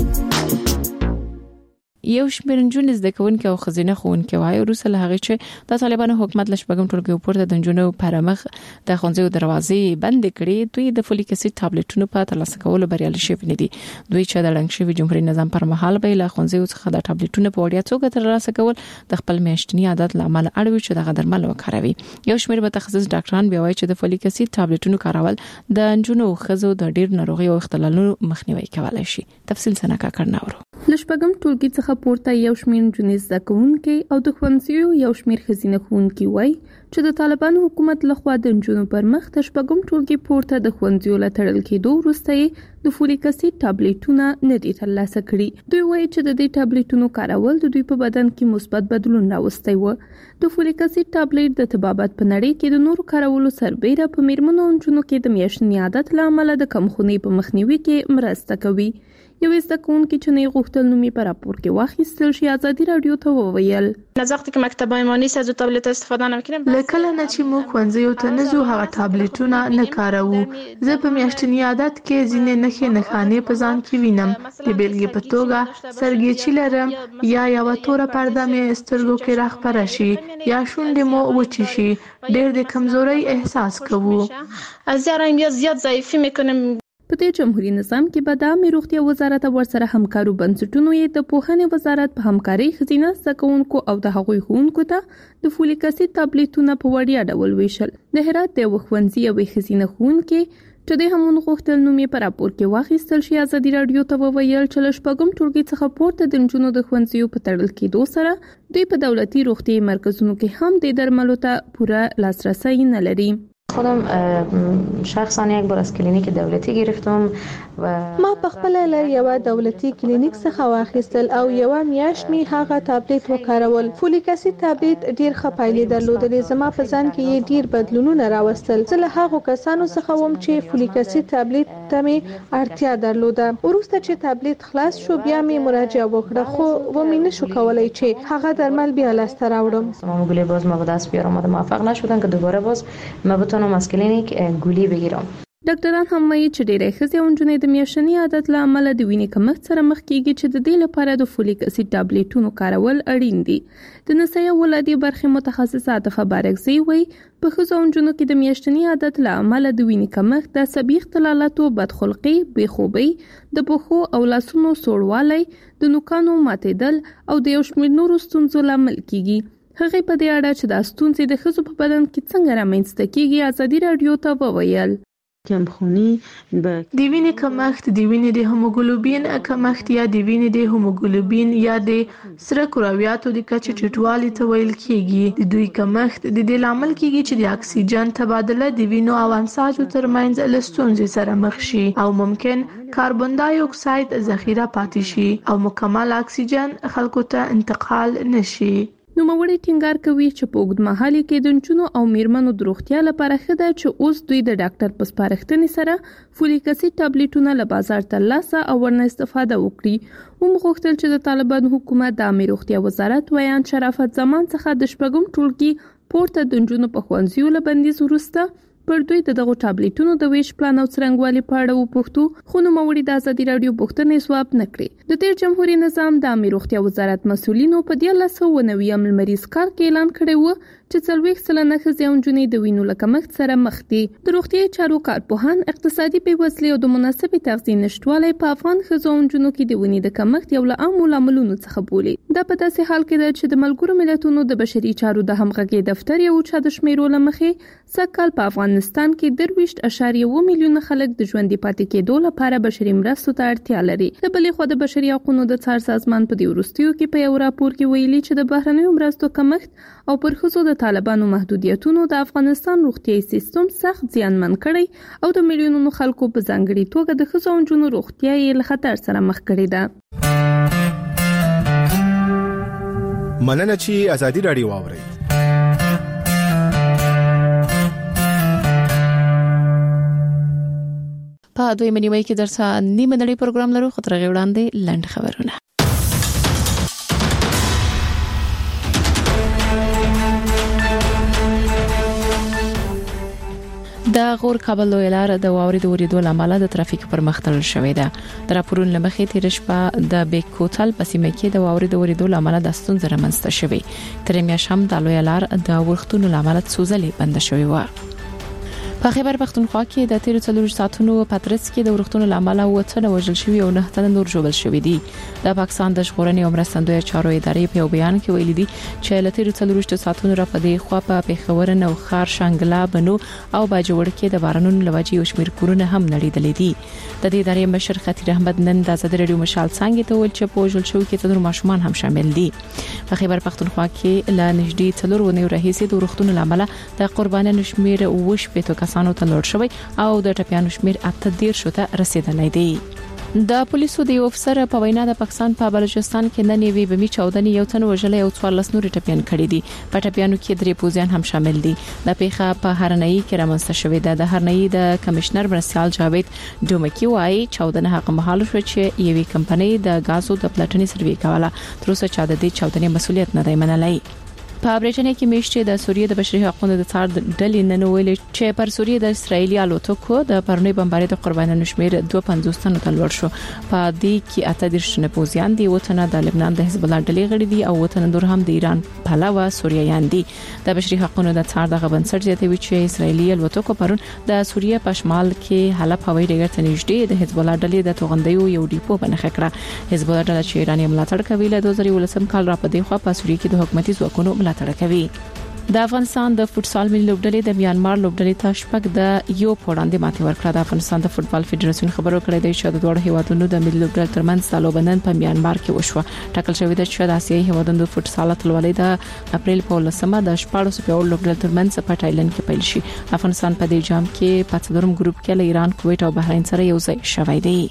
یو شمېر نجونې زده کوونکې او ښځینه ښوونکې وایي وروسته له هغې چې د طالبانو حکومت له شپږم ټولګي پورته د نجونو پر مخ د ښوونځیو دروازې بندې کړې، دوی د فولیک اسید ټابلیټونو په ترلاسه کولو بریالي شوي نه دي. دوی چې د ړنګ شوي جمهوریت نظام پر مهال به له ښوونځیو څخه د ټابلیټونو په وړیا توګه ترلاسه کول د خپل میاشتني عادت له امله اړ وي چې دغه درمل وکاروي. یو شمېر متخصص ډاکټران بیا وایي چې د فولیک اسید ټابلیټونو کارول د نجونو او ښځو د ډېر ناروغي او اختلالونو مخنیوي کولای شي. تفصیل سنکا کړناورو له شپږم ټولګي څخه پورته یو شمېر نجونې زده کوونکي او د ښوونځیو یو شمېر ښځینه ښوونکي وایي چې د طالبانو حکومت لخوا د نجونو پر مخ د شپږم ټولګي پورته د ښوونځیو له تړل کېدو وروسته یې د فولیک اسید ټابلیټونه نه دي ترلاسه کړي. دوی وایي چې د دې ټابلیټونو کارول د دوی په بدن کې مثبت بدلون راوستی و. د فولیک اسید ټابلیټ د طبابت په نړۍ کې د نورو کارولو سربېره په میرمنو او نجونو کې د میاشتني عادت له امله د کمخونۍ په مخنیوي کې مرسته کوي. یو زده کوونکی چې نه غوښتل نومي په راپور کې واخیستل شي ازادي رادیو ته وویل از وقتی که مکتب ما نیست از تابلت استفاده نمیکنیم. لکه نه چې موږ ښوونځیو ته نه ځو هغه ټابلیټونه نه کاروو. زه په میاشتني عادت کې ځینې نښې نښانې په ځان کې وینم. د بیلګې په توګه سرګیچي لرم یا یوه توره پرده مې سترګو کې راخپره شي یا شونډې مو وچې شي. ډېر د کمزورۍ احساس کوو. از یارم یا زیات ضعیفی میکنم. په دې جمهوریت نظام کې به د عامه روغتیا وزارت او ورسره همکارو بنسټونو یې د پوهنې وزارت په همکارۍ ښځینه زده کوونکو او د هغوی ښوونکو ته د فولیک اسید ټابلیټونه په وړیا ډول ویشل. د هرات د یوه ښوونځي یوې ښځینه ښوونکې چې د همون غوښتل نوم یې په راپور کې واخیستل شي ازادي رادیو ته وویل چې له شپږم ټولګي څخه پورته د نجونو د ښوونځیو په تړل کېدو سره دوی په دولتي روغتیایي مرکزونو کې هم د درملو ته پوره لاسرسی نه لري. خودم شخصا یک بار از کلینیک دولتی گرفتم و ما په خپل له یو دولتي کلینیک څخه واخیستل او یو میاشت می هغه ټابلیټ وکارول. فولیک اسید ټابلیټ ډیر ښه پایلې درلودلې. زما په ځان کې ډیر بدلونونه راوستل. زه له هغو کسانو څخه وم چې فولیک اسید ټابلیټ ته می اړتیا درلوده. وروسته چې ټابلیټ خلاص شو بیا می مراجعه وکړه خو و می نشو کولای چې هغه درمل بیا لاسته راوړم. معمولی باز ما به دست بیارم و موفق نشدم که دوباره باز ما بتونم از کلینیک گولی بگیرم. ډاکټران هم وایي چې ډېری ښځې او نجونې د میاشتني عادت له امله د وینې کمښت سره مخ کېږي چې د دې لپاره د فولیک اسید ټابلیټونو کارول اړین دي. د نسایي ولادي برخې متخصصه عاطفه بارکزی وایي په ښځو او نجونو کې د میاشتني عادت له امله د وینې کمښت، د عصبي اختلالاتو، بدخلقۍ، بېخوبۍ، د پښو او لاسونو سوړوالی، د نوکانو ماتېدل او د یو شمېر نورو ستونزو لامل کېږي. هغې په دې اړه چې دا ستونزې د ښځو په بدن کې څنګه رامنځته کېږي ازادي رادیو ته وویل. کمخونی به د وینې کمښت، د وینې د هیموګلوبین کمښت یا د وینې د هیموګلوبین یا د سره کرویاتو د کچې ټیټوالي ته ویل کېږي. د دوی کمښت د دې لامل کېږي چې د اکسیجن تبادله د وینو او انساجو ترمنځ له ستونزې سره مخ شي او ممکن کاربن دای اکساید ذخیره پاتې شي او مکمل اکسیجن خلکو ته انتقال نشي. نوموړی ټینګار کوي چې په اوږدمهالي کې د نجونو او میرمنو د روغتیا لپاره ښه ده چې اوس دوی د ډاکټر په سپارښتنې سره فولیک اسید ټابلیټونه له بازار ترلاسه او ورنه استفاده وکړي. ومغوښتل چې د طالبانو حکومت د عامه روغتیا وزارت ویان شرافت زمان څخه د شپږم ټولګي پورته د نجونو په ښوونځیو له بندیز وروسته پر دوی د دغو ټابلیټونو د ویش پلان او څرنګوالي په اړه وپوښتو، خو نوموړي د ازادي راډیو پوښتنې ځواب نه کړې. د تیر جمهوریت نظام د عامه روغتیا وزارت مسؤلینو په دیارلس سوه اووه نوي لمریز کال کې اعلان کړی و چې څلوېښت سلنه ښځې او نجونې د وینو له کمښت سره مخ دي. د روغتیايي چارو کارپوهان اقتصادي بېوزلي او د مناسبې تغذیې نشټوالی په افغان ښځو او نجونو کې د وینې د کمښت یو له عامو لاملونو څخه بولي. دا په داسې حال کې ده چې د ملګرو ملتونو د بشري چارو د همغږۍ دفتر یو چا د شمیرو له مخې سږ په افغانستان کې درویشت اشاریه اووه میلیونه خلک د ژوندي پاتې کېدو لپاره بشري مرستو ته اړتیا لري. د بلې خوا د بشري حقوقو د څار سازمان په دې وروستیو کې په یو راپور کې ویلي چې د بهرنیو مرستو کمښت او پر ښځو د طالبانو محدودیتونو د افغانستان روغتیايي سیستم سخت زیانمن کړی او د میلیونونو خلکو په ځانګړي توګه د ښځو او نجونو روغتیا یې له خطر سره مخ کړې ده. مننه چې ازادي رادیو واوري. په دوی منیوي کې درته نیمه نړۍ پروګرام لرو، خو تر هغه وړاندې لنډ خبرونه. د غور کابل لوی لار د واورې د ورېدو لامل د ترافیک پر مخ تړل شوې ده. د راپورونو لمخې تیر شپه د بیک کوتل په سیمه کې د واورې د ورېدو لامل د ستونزې رامنځته شوې. تر میاشم د لوی لار د ورښتونو لامل سوزلې بند شوې و. په خیبر پختونخوا کې د تیر څلور ساعتونو پاترس کې د ورښتونو لامل وته وژل شوی او نه تن نور جوړل شوی دي. د پاکستان د ژغورنې او مرستندوی چارو ادارې په بیان کې ویلي دي چې ل تیر څلور ساعتونو را پدې خو په پیښور نو خار شانګلا بنو او باجوړ کې د بارانونو لوجي او شمیر کورونه هم نړیدلې دي. د دې ادارې مشر خطیر احمد نن د آزاد رادیو مشال څنګه ته ول چې په وژل شوی کې څلور ماشومان هم شامل دي. په خیبر پختونخوا کې ل نږدې څلور ونیو رئیس د ورښتونو لامل د قربانانو شمیر وش په تو کسانو ته لوړ شوی او د ټپیانو شمیر اته ډیر شوته رسیدلی دی. د پولیسو د یو افسر په وینا د پاکستان په بلوچستان کې نن یوې بمي چاودنې یو تن وژلې او څوارلس نور ټپیان کړي دي. په ټپیانو کې درې پوزیان هم شامل دي. د پیښه په هرنۍ کې رامنځته شوې ده. د هرنۍ د کمشنر مرسیال جاوید ډومکی وايي چاودنه حق مهال شو چې یوې کمپنۍ د غازو د پلاتني سروي کوله. تر اوسه چا د دې چاودنې مسولیت نه دی منلای. په برېټانیا کې میشته د سوریې د بشري حقوقو د څار ډلې نن ویلي چې پر سوریې د اسرایلی الوتکو د پرونی بمباري د قربانانو شمیر دوه پنځوس تنو ته لوړ شو. په دې کې اته دیرش نه پوزیان دي، وطن د لبنان د حزب الله ډلې غړي دي او وطن نور هم د ایران پهلوا سوریایان دي. د بشري حقوقو د څار دغه بنسټ زیاتوي چې اسرایلی الوتکو پرون د سوریې په شمال کې حلب هوایي ډګر ته نږدې د حزب الله ډلې د توغندیو یو ډیپو بنخ کړه. حزب الله ډله چې ایرانی ملاتړ کوي له دوه زره ولسم کال را پدې خو په سوریې کې د حکومتي ځواکونو ملاتړ کوي. د افغانستان د فوتسال ملي لوبډلې د میانمار لوبډلې ته شپږ د یو پوړاندې ماتې ورکړه. د افغانستان د فوتبال فدراسیون خبرو کړې ده چې د دوه هیوادونو د ملي لوبډلې ترمنځ د لوبنن په میانمار کې وشوه. ټاکل شوې ده چې د آسیایي هیوادونو د فوتسال اتلولۍ د اپریل په لسمه د شپږ سو په لوبډلې ترمنځ په تایلند کې پیل شي. افغانستان په دې جام کې په څلورم ګروپ کې له ایران، کویت او بحرین سره یو ځای شوی دی.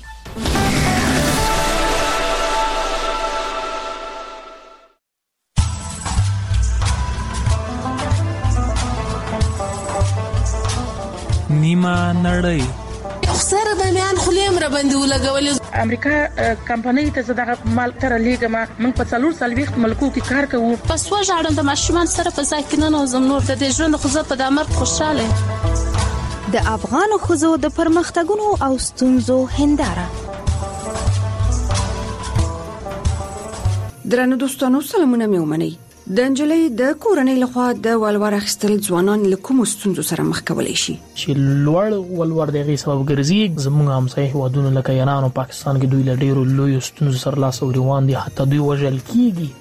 نیمه نړۍ خسر د میان خلیم را باندې ولګولې. امریکا کمپنۍ ته زداغه مال تر لیګما من په څلور سلويخت ملکو کې کار کوو. پس وژاړم د ماشومان سره په ځای کې نه نوزم نور د دې ژوند خو زه په دامر خوشاله. د افغان خزو د پرمختګونو او ستونزو هنداره. درنو دوستانو سلامونه مې ومنئ. د انجلۍ د کورنۍ لخوا د ولور اخیستل ځوانان له کوم ستونزو سره مخ کولای شي چې لوړ ولور دغه سبب ګرځي. زموږ همسایه هیوادونو لکه ایران او پاکستان کې دوی له ډیرو لوی ستونزو سره لاس او روان دي، حتی دوی وژل کیږي.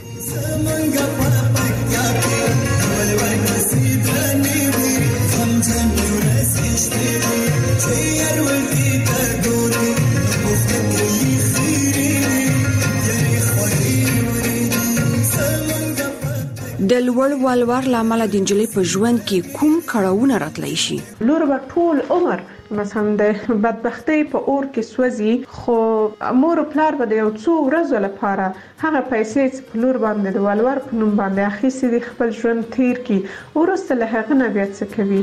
د لوړ ولور لامل د انجلۍ په ژوند کې کوم کړهونه راتلی شي؟ لور به ټول عمر مثلا د بدبختی په اور کې سوځي، خو مور او پلار به د یو څو ورځې لپاره هغه پیسې چې په لور باندې د ولور په نوم باندې اخیستي دي خپل ژوند تیر کړي، وروسته له هغه نه بیا څه کوي؟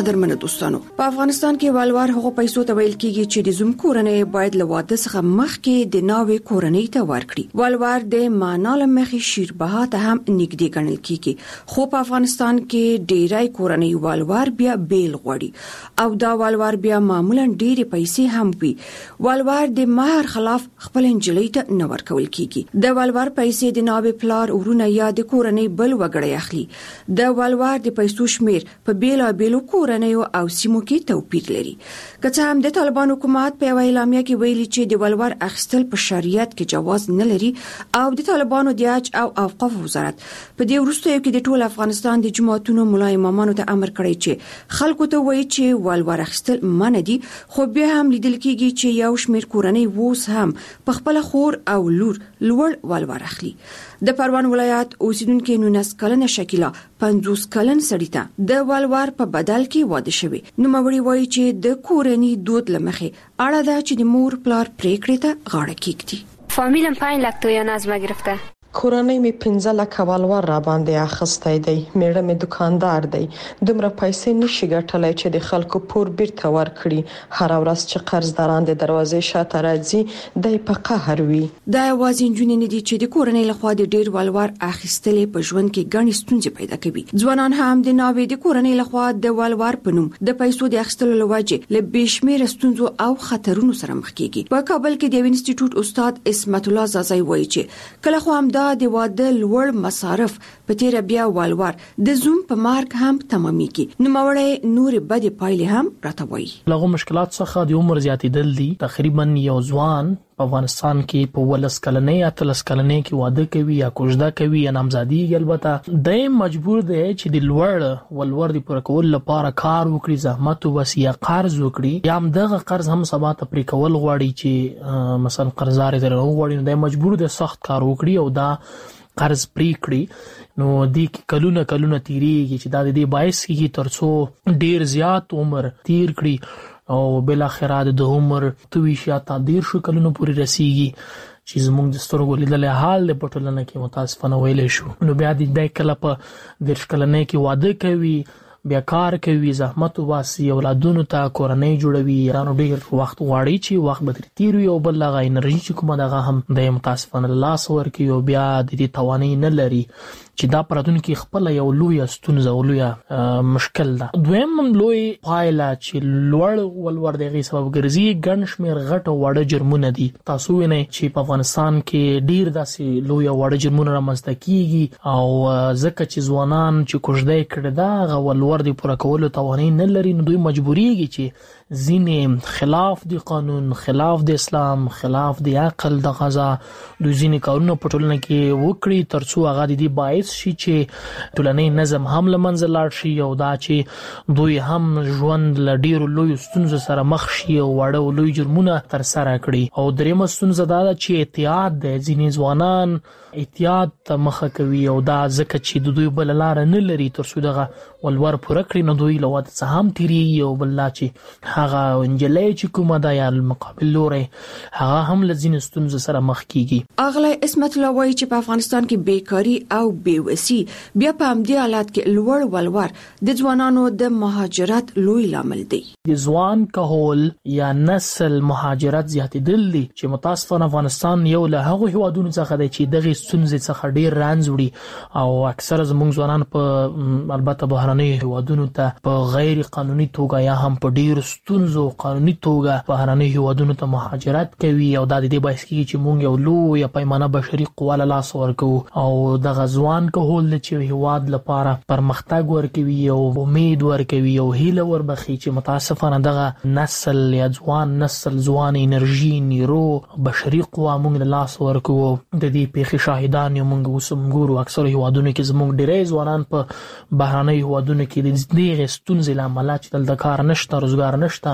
قدرمن دوستانو په افغانستان کې والوار هغه پیسو ته ویل کیږي چې د زوم کورنۍ باید له واده څخه مخکې د ناوې کورنۍ ته ورکړي. والوار د معنا له مخې شیربها ته هم نږدې ګڼل کیږي، خو په افغانستان کې ډیری کورنۍ والوار بیا بیل غوړي او دا والوار بیا معمولا ډیره پیسې هم وي. والوار د مہر خلاف خپل انجلۍ ته نه ورکول کیږي. د والوار پیسې د ناوې پلار ورونه یا د کورنۍ بل وګړي اخلي. د والوار د پیسو شمیر په بیلا بیلو کورنیو او سیمو کې توپیر لري. که څه هم د طالبان حکومت په اعلامیه کې ویلي چې د والوار اخیستل په شریعت کې جواز نه لري او د طالبانو د حج او اوقاف وزارت په دې وروستیو کې د ټول افغانستان د جماعتونو ملا امامانو ته امر کړی چې خلکو ته وایي چې والوار اخیستل منع دي، خو بیا هم لیدل کېږي چې یو شمیر کورنۍ ووس هم په خپل خور او لور لوړ والوار اخلي. د پروان ولایت اوسیدونکو نونس کلنه شکیلا پنځوس کلن سړی ته د والوار په بدل کې واده شوی. نو موري وایي چې د کورنۍ دود لمخه اړه ده چې د مور پلار پریکړه ته غاړه کېږدي. فامیلم پنج لک تویان از ما گرفته. کورنۍ می پنځه لک والوار را باندې اخستای دی. میړه می دکاندار دی. دومره پیسې نشي ګټلای چې د خلکو پور بیرته ورکړي. هر ورځ چې قرضداران د دروازې شاته راځي د په قهر وي. دا یوازې نجونې نه دي چې د کورنۍ لخوا د ډیر والوار اخیستلې په ژوند کې ګڼې ستونزې پیدا کوي. ځوانان هم د ناوې د کورنۍ لخوا د والوار په نوم د پیسو د اخیستلو لوجه له بشمیر ستونزو او خطرونو سره مخ کیږي. په کابل کې د انسټیټیوټ استاد اسمت الله زازای وایي چې کله خو هم دا د واده لوړ مصارف په تیر بیا والوار د زوم په مارک هم تمامېږي. نو موري نور بد پایله هم راتوي. لغه مشکلات څخه د عمر زیاتېدل دي. تقریبا یو ځوان په افغانستان کې په ولس کلنې یا تلس کلنې کې واده کوي یا کوژده کوي یا نامزادي. البته د مجبور دی چې د لوړ ولور د پر کول لپاره کار وکړي، زحمت وباسي یا قرض وکړي، یا هم دغه قرض هم سبا ته پرې کول غواړي چې مثلا قرضدار یې درنه غواړي، نو د مجبور دی سخت کار وکړي او دا قرض پرې کړي. نو د کلونه کلونه تیریږي چې دا د دې باعث کیږي ترڅو ډیر زیات عمر تیر کړي او بل اخره د عمر تویش یا تدیر شو کلونو پورې رسیږي چې زموږ د سترګو لیدل حال د پټولنه کې متاسفانه ویلې شو. نو بیا د کله په د شکلنې کې واده کوي، بیا کار کوي، زحمت وباسي، اولادونو ته کورنۍ جوړوي، رانو ډیر وخت غواړي چې وخت به تیر وي او بل هغه انرژي چې کومه دغه هم د متاسفانه لاس ورکي او بیا د دې توانې نه لري چې دا پردون کې خپل یو لوی ستونزه او لوی مشکل ده. دویم لوی پایله چې لوړ ولور دغه سبب ګرځي ګڼ شمیر غټ او وړ جرمونه دي. تاسو وینئ چې په افغانستان کې ډیر داسې لوی او وړ جرمونه رامنځته کیږي او ځکه چې ځوانان چې کوژده کړي دا غو ولور دی پوره کولو توانې نه لري، نو دوی مجبوریږي چې ځینې خلاف دی قانون، خلاف د اسلام، خلاف د عقل د غذا دوی ځینې کارونه په ټولنه کې وکړي ترڅو هغه د دې باعث شي چې ټولنې نظم هم له منځه لاړ شي او دا چې دوی هم ژوند له ډیرو لوی ستونزو سره مخ شي او واړه او لوی جرمونه ترسره کړي. او دریمه ستونزه دا ده چې احتیاط دی. ځینې ځوانان احتیاط ته مخه کوي او دا ځکه چې د دوی بل لار نه لري ترڅو دغه ولور پوره کړي، نو دوی له واده څخه هم تیریږي او بل لا چې هغه انجلۍ چې کومه ده یا مقابل لوري هغه هم له ځینې ستونزو سره مخ کیږي. اغلی اسمت الله وایي چې په افغانستان کې بیکاری او بیوسي بیا په همدې حالت کې لوړ ولور د ځوانانو د مهاجرت لوی لامل دی. د ځوان کهول یا نسل مهاجرت زیاتېدل دي چې متاسفانه افغانستان یو له هغو هیوادونو څخه دی چې دغه ستونزې څخه ډیر رنځ وړي او اکثره زموږ ځوانان په البته بهرنۍ هیوادونو ته په غیر قانوني توګه یا هم په ډیر ستونزو قانوني توګه بهرنۍ هیوادونو ته مهاجرت کوي او دا د دې باعث کیږي چې موږ یو لوی پیمانه بشري قوا له لاس ورکو او دغه ځوان کهول چې هیواد لپاره پرمختګ ورکوي او امید ورکوي او هیله وربخي چې متاسفانه دغه نسل یا ځوان نسل ځوان انرژي نیرو بشري قوا موږ له لاس ورکو. د دې پیښې شاهدان یو موږ وسم ګورو اکثر هیوادونو کې زموږ ډیری ځوانان په بهرنۍ هیوادونو کې د دې ستونزې لامل چې دلته کار نشته، روزګار نشته،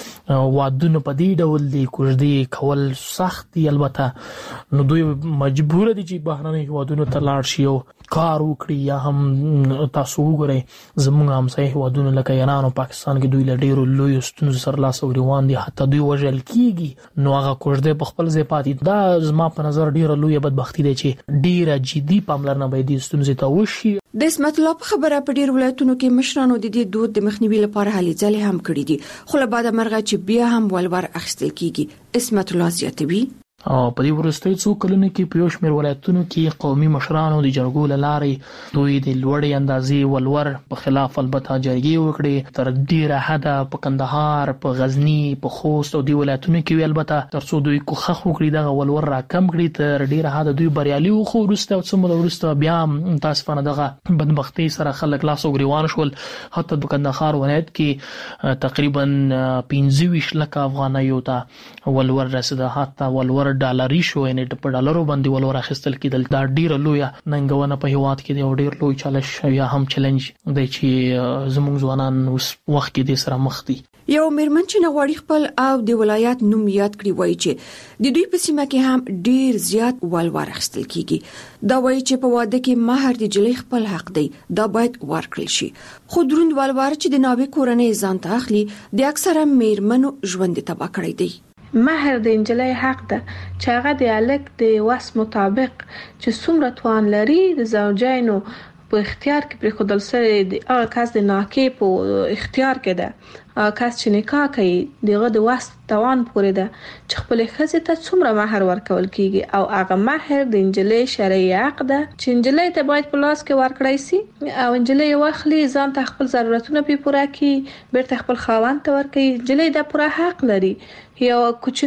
وادونه په دې ډول دي، کوژدې کول سخت دي. البته نو دوی مجبور دي چې بهرنۍ هیوادونو ته لاړ شي او کار وکړي یا هم تاسو وګورئ زموږ هم صحیح ودونه لکه ایران او پاکستان کې دوی له ډیرو لوی ستونزو سره لاس او ګریوان دي حتی دوی وژل کیږي نو هغه کوژده په خپل ځای پاتې دا زما په نظر ډیره لوی بدبختی ده چې ډیره جدي پاملرنه باید د ستونزې ته وشي. د اسمت الله په خبره په ډیر ولایتونو کې مشرانو د دې دود د مخنیوي لپاره هلې ځلې هم کړې دي خو له بعد مرغه چې بیا هم ولور اخیستل کیږي. اسمت الله زیاتوي او په دې ورستۍ څو کلونو کې په یو شمېر ولایتونو کې قومي مشرانو د جرګو له لارې دوی د لوړې اندازې ولور په خلاف البته جرګې وکړي تر ډیره حده په کندهار په غزنی په خوست او د ولایتونو کې البته ترڅو دوی کوخه وکړي دغه ولور را کم کړي تر ډیره حده دوی بریالي وو خو ورسته څو مله ورسته بیا تاسفانه دغه بدبختی سره خلک لاس او ګریوان شول. حتی د کندهار ولایت کې تقریبا پنځه ویشت لک افغانیو ته ولور رسیده حتی ولور ډالري شو یعنی په ډالرو باندې ولور اخیستل کېدل. دا ډیره لوی ننګونه په هیواد کې دی او ډیر لوی چالش یا هم چیلنج دی چې زموږ ځوانان اوس وخت کې د سره مخ دي. یو میرمن چې نغواړي خپل او د ولایت نوم یاد کړي وایي چې د دوی په سیمه کې هم ډیر زیات ولور اخیستل کیږي. دا وایي چې په واده کې مہر د جلۍ خپل حق دی دا باید ورکړل شي خو دروند ولور چې د ناوې کورنۍ ځان ته اخلي د اکثره میرمنو ژوند تباہ کړی دی. مہر د انجلۍ حق ده چې هغه د الک د وس مطابق چې څومره توان لري د زوجینو په اختیار کې پر خودل سره د هغه کس د ناکې په اختیار کې ده کس چې نکاح کوي دغه د وس توان پورې ده چې خپل ښځې ته څومره مہر ورکول کیږي او هغه مہر د انجلۍ شرعي حق ده چې انجلۍ ته باید په لاس کې ورکړای شي او انجلۍ واخلي ځان ته خپل ضرورتونه په پوره کړي بیرته خپل خاوند ته ورکړي. انجلۍ د پوره حق لري یو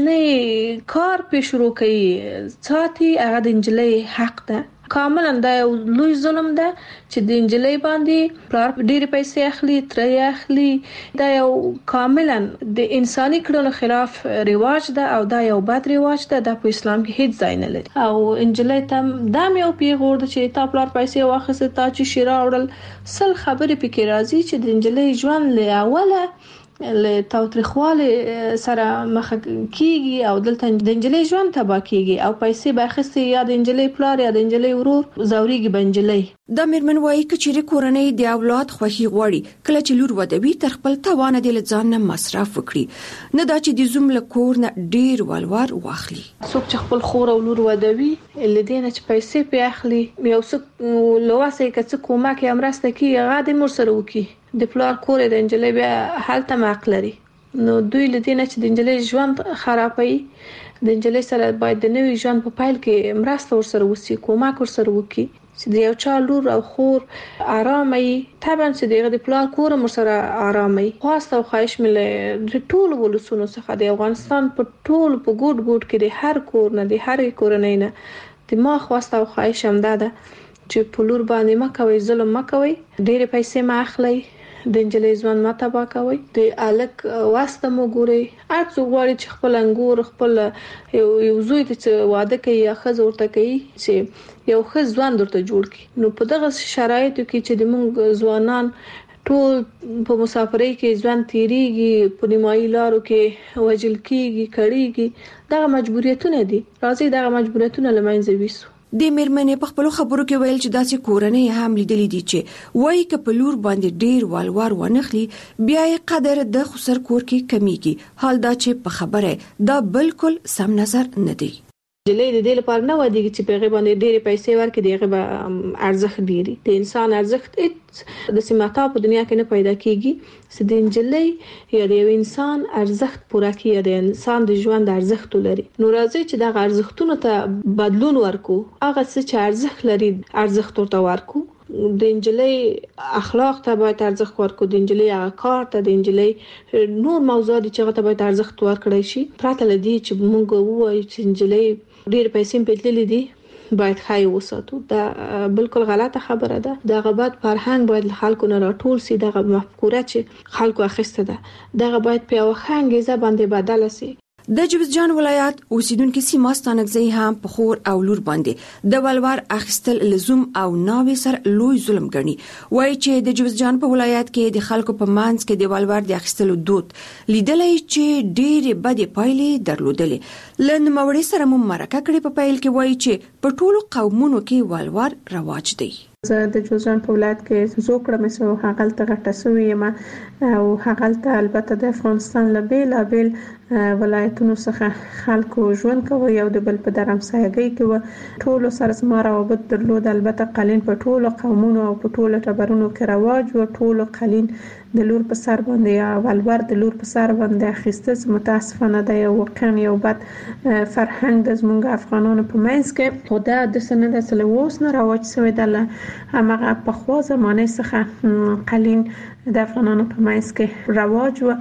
کوچنی کار په شروع کوي ساتي هغه د انجلۍ حق ده. کاملا دا یو لوی ظلم ده چې د انجلۍ باندې پلار ډېر پیسې اخلي ترې اخلي دا یو کاملا د انساني کړنو خلاف رواج ده او دا یو بد رواج ده د په اسلام کې هیڅ ځای نه لري او انجلۍ ته دا یو پیغور ده چې تا پلار پیسې واخیسته تا چې شیرا وړل سل خبرې پکې راځي چې د انجلۍ ژوند له اوله له تاوتریخواله سره مخ کیږي او دلته د انجلۍ ژوند تباہ کیږي او پیسې باخستې یا د انجلۍ پلار یا د انجلۍ ورور زوريږي بنجلۍ. د میرمن وایي چې کورنۍ د اولاد خوښي غواړي کله چې لور ودوي تر خپل توان د ځان نه مصرف وکړي نه دا چې د زوم له کور نه ډیر ولور واخلي. څوک چې خپل خور او لور ودوي لدینه چې پیسې په اخلي یو څه لواسه کڅ کومه کې امرسته کی غاده مر سره وکي د پلار کور د انجلۍ بیا حالت ماق لري نو دوی لدینه چې د انجلۍ ژوند خرابوي د انجلۍ سره باید د نوې ژوند په پایل کې مرسته ورسره وسی کومک ورسره وکي چې د یو چا لور او خور آرامي طبعا چې دغه د پلار کور مر سره آرامي خواسته او خواهش مله د ټول ولسونو څخه د افغانستان په ټول په ګډ ګډ کې د هر کور نه د هر کورنۍ نه د ما خواسته او خواهش هم ده چې په لور باندې ما کوي ظلم ما کوي ډېر پیسې ما اخلي د انجلۍ ژوند ما تباہ کوي د الک واسطه مو ګوري ارڅ غواړي چې خپل انګور خپل یو زوی ته واده کوي یا خزه ورته کوي چې یو خز ژوند ورته جوړ کړي نو په دغه شرایطو کې چې د موږ ځوانان ټول په مسافرۍ کې ژوند تیریږي په نیمایي لارو کې وجل کیږي کړيږي دغه مجبوریتونه دي راځي دغه مجبوریتونه لمنځه ویسو. د میرمنې په خپل خبرو کې ویل چې داسې کورنۍ هم لیدلې دي چې وایي ک په لور باندې ډیر والوار ونخلي بیا یې قدر د خسر کور کې کمیږي حال دا چې په خبره دا بالکل سم نظر نه دی. جلې د دې لپاره نه ودی چې په غیبه باندې ډېر پیسې ورکړي دغه به ارزښت ډیری د انسان ارزښت د سیماتا په دنیا کې نه پیدا کیږي چې د انجلۍ یا د یو انسان ارزښت پوره کیږي د انسان د ژوند ارزښت لري نو راځي چې دغه ارزښتونو ته بدلون ورکو هغه څه چې ارزښت لري ارزښت ورته ورکو د انجلۍ اخلاق ته باید ارزښت ورکو د انجلۍ هغه کار ته د انجلۍ نور موضوعات چې هغه ته باید ارزښت ورکړی شي پراته لدی چې موږ وایو چې انجلۍ ډېر پیسې په تللې دي باید خای وساتو دا بالکل غلطه خبره ده دا غبط فرهنګ باید خلکو نه راټول سي دغه مفکوره چې خلکو اخیسته ده دغه باید په واخنګ ځباندې بدل سي. د جوزجان ولایت اوسیدونکو سیمه ستانګزي هم په خور او لور باندې د ولور اخیستل لزوم او ناوي سر لوی ظلم ګڼي. وایي چې د جوزجان په ولایت کې د خلکو په مانځ کې د ولور د اخیستلو دود لیدلای چې ډېر بد پایلې درلودلې. لن موري سره مو مرکه کړې په پایل کې وایي چې په ټولو قومونو کې ولور رواج دی. زه د جوزجان په ولایت کې زوکړه مې سو هغلته غټه سوې یم او هغلته البته د افغانستان له بیلابیل ولایتونو څخه خلکو ژوند کوي او د بل په درمسایګۍ کې و ټولو سره زما روابط درلود. البته قالین په ټولو قومونو او په ټولو ټبرونو کې رواج و. ټولو قالین د لور په سر باندې یا ولور د لور په سر باندې اخیسته متاسفانه د یو واقعا یو بد فرهنګ د زمونږ افغانانو په منځ کې خو دا د سند اصل اوس نه رواج شوی د همغه په خوا زمانه څخه قالین د افغانانو په منځ کې رواج و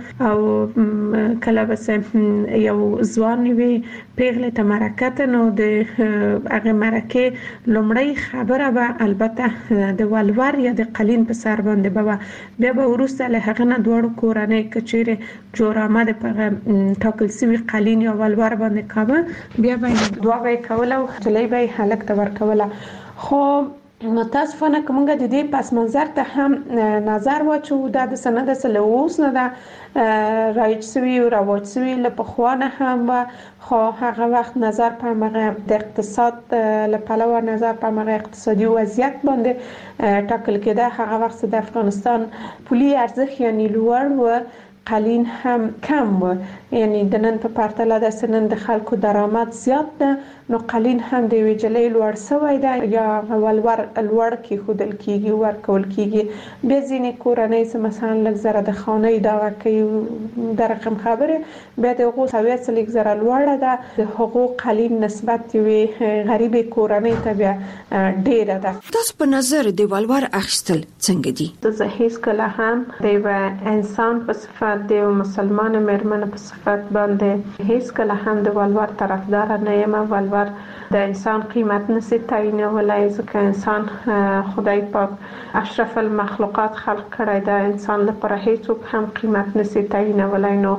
او کله بس یو ځوان وی پیغله ته مرکه نو د هغه مرکه لومړی خبره به البته د ولور یا د قالین په سر باندې به بیا به ورسته له هغه نه دوړو کورنۍ کچېره جوړ آمد په ټاکل سوي قالین یا ولور باندې کاوه بیا به دوه به کوله او چلای به هلک ته ورکوله. خو متاسفانه کومه د دې پس منظر ته هم نظر واچو دا د سند اصل اوس نه دا رایج سوي او رواج سوي له پخوانه هم خو هغه وخت نظر په مغه د اقتصاد له پلوه نظر په مغه اقتصادي وضعیت باندې ټاکل کېده. هغه وخت د افغانستان پولي ارزښت یعنی لوړ و قالین هم کم و یعنی د نن په پرتله د سنن د خلکو درآمد زیات ده نو قالین هم د ویجلې لوړ سوی ده یا ولور لوړ کې خودل کیږي ورکول کیږي. به ځینې کورنۍ چې مثلا لږ زره د خانه دا کوي د رقم خبره به د حقوق سویت لږ زره لوړه ده د حقوق قالین نسبت وي غریب کورنۍ ته بیا ډیره ده. تاسو په نظر د ولور اخیستل څنګه دي؟ زه هیڅ کله هم د انسان په صفت د مسلمان مرمن په صفت باندې هیڅ کله هم د ولور طرفدار نه یم. ولور د انسان قیمت نسی تعیینولای ځکه انسان خدای پاک اشرف المخلوقات خلق کړی دا انسان لپاره هیڅوک هم قیمت نسی تعیینولای نو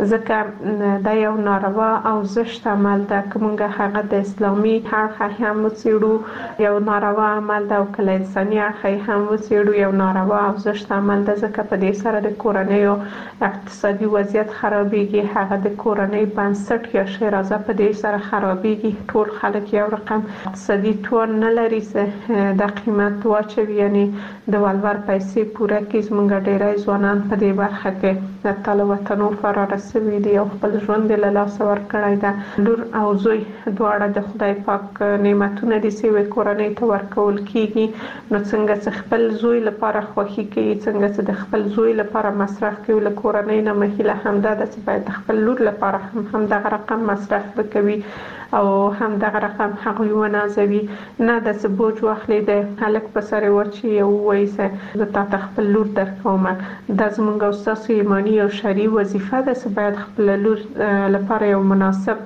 ځکه دا یو ناروا او زشت عمل ده. کومه هغه د اسلامي اړخ هم وڅېړو یو ناروا عمل ده او کله انساني اړخ هم وڅېړو یو ناروا او زشت عمل ده ځکه په دې سره د کورنیو اقتصادي وضعیت خرابېږي. هغه د کورنۍ بنسټ یا شیرازه په دې سره خرابېږي. ټول خلک یو رقم اقتصادي توان نه لري چې د قیمت واچوي یعنی د ولور پیسې پوره کړي. زموږ ډېری ځوانان په دې برخه کې د تاله وطنو فرار شوي دي او خپل ژوند له لاسه ورکړی ده. لور او زوی دواړه د خدای پاک نعمتونه دي چې کورنۍ ته ورکول کیږي نو څنګه چې خپل زوی لپاره خوښي کوي څنګه چې د خپل زوی لپاره مصرف کوي له کورنۍ نه مخیله هم ده چې باید خپل لور لپاره هم هم دغه رقم مصرف وکوي او هم دغه رقم هغوی ونازوي نه د څه بوج واخلي د هلک په سر وچی او وایي چې زه تاته خپل لور درکوم. دا زموږ او ستاسو ایماني او شرعي وظیفه ده چې باید خپل لور لپاره یو مناسب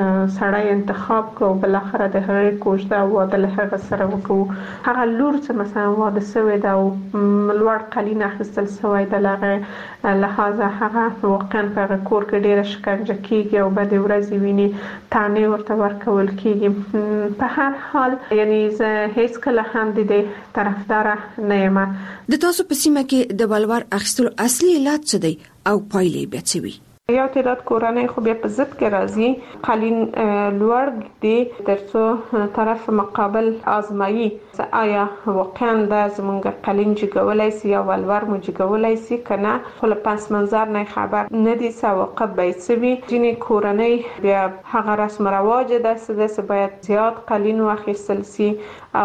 سړی انتخاب کړو بل اخره د هغې کوژده او واده له هغه سره وکړو. هغه لور چې مثلا واده شوی ده او لوړ قالین اخیستل شوی ده له هغه لحاظه هغه واقعا په هغه کور کې ډېره شکنجه کیږي او بدې ورځې ویني تانې ورته ورکول کیږي. په هر حال یعنی زه هیڅ کله هم د دې طرفدار نه یم. د تاسو په سیمه کې د ولور اخیستلو اصلي علت څه دی او پایلې به څه وي؟ یو تعداد کورنۍ خو بیا په ضد کې راځي قالین لوړ دي ترڅو طرف مقابل آزمایي آیا واقعا د زمونږ قالین جګولای سي یا ولور مو جګولای سي کنه خو له پس منظر نه خبر نه دي سواقب به سوي. ځینې کورنۍ بیا هغه رسم رواج ده چې باید زیات قالین واخیستل سي او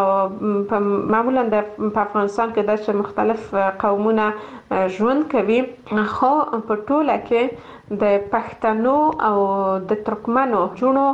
معمولا د افغانستان کې د مختلف قومونه ژوند کوي خو په ټوله کې د پښتنو او د ترکمنو جونو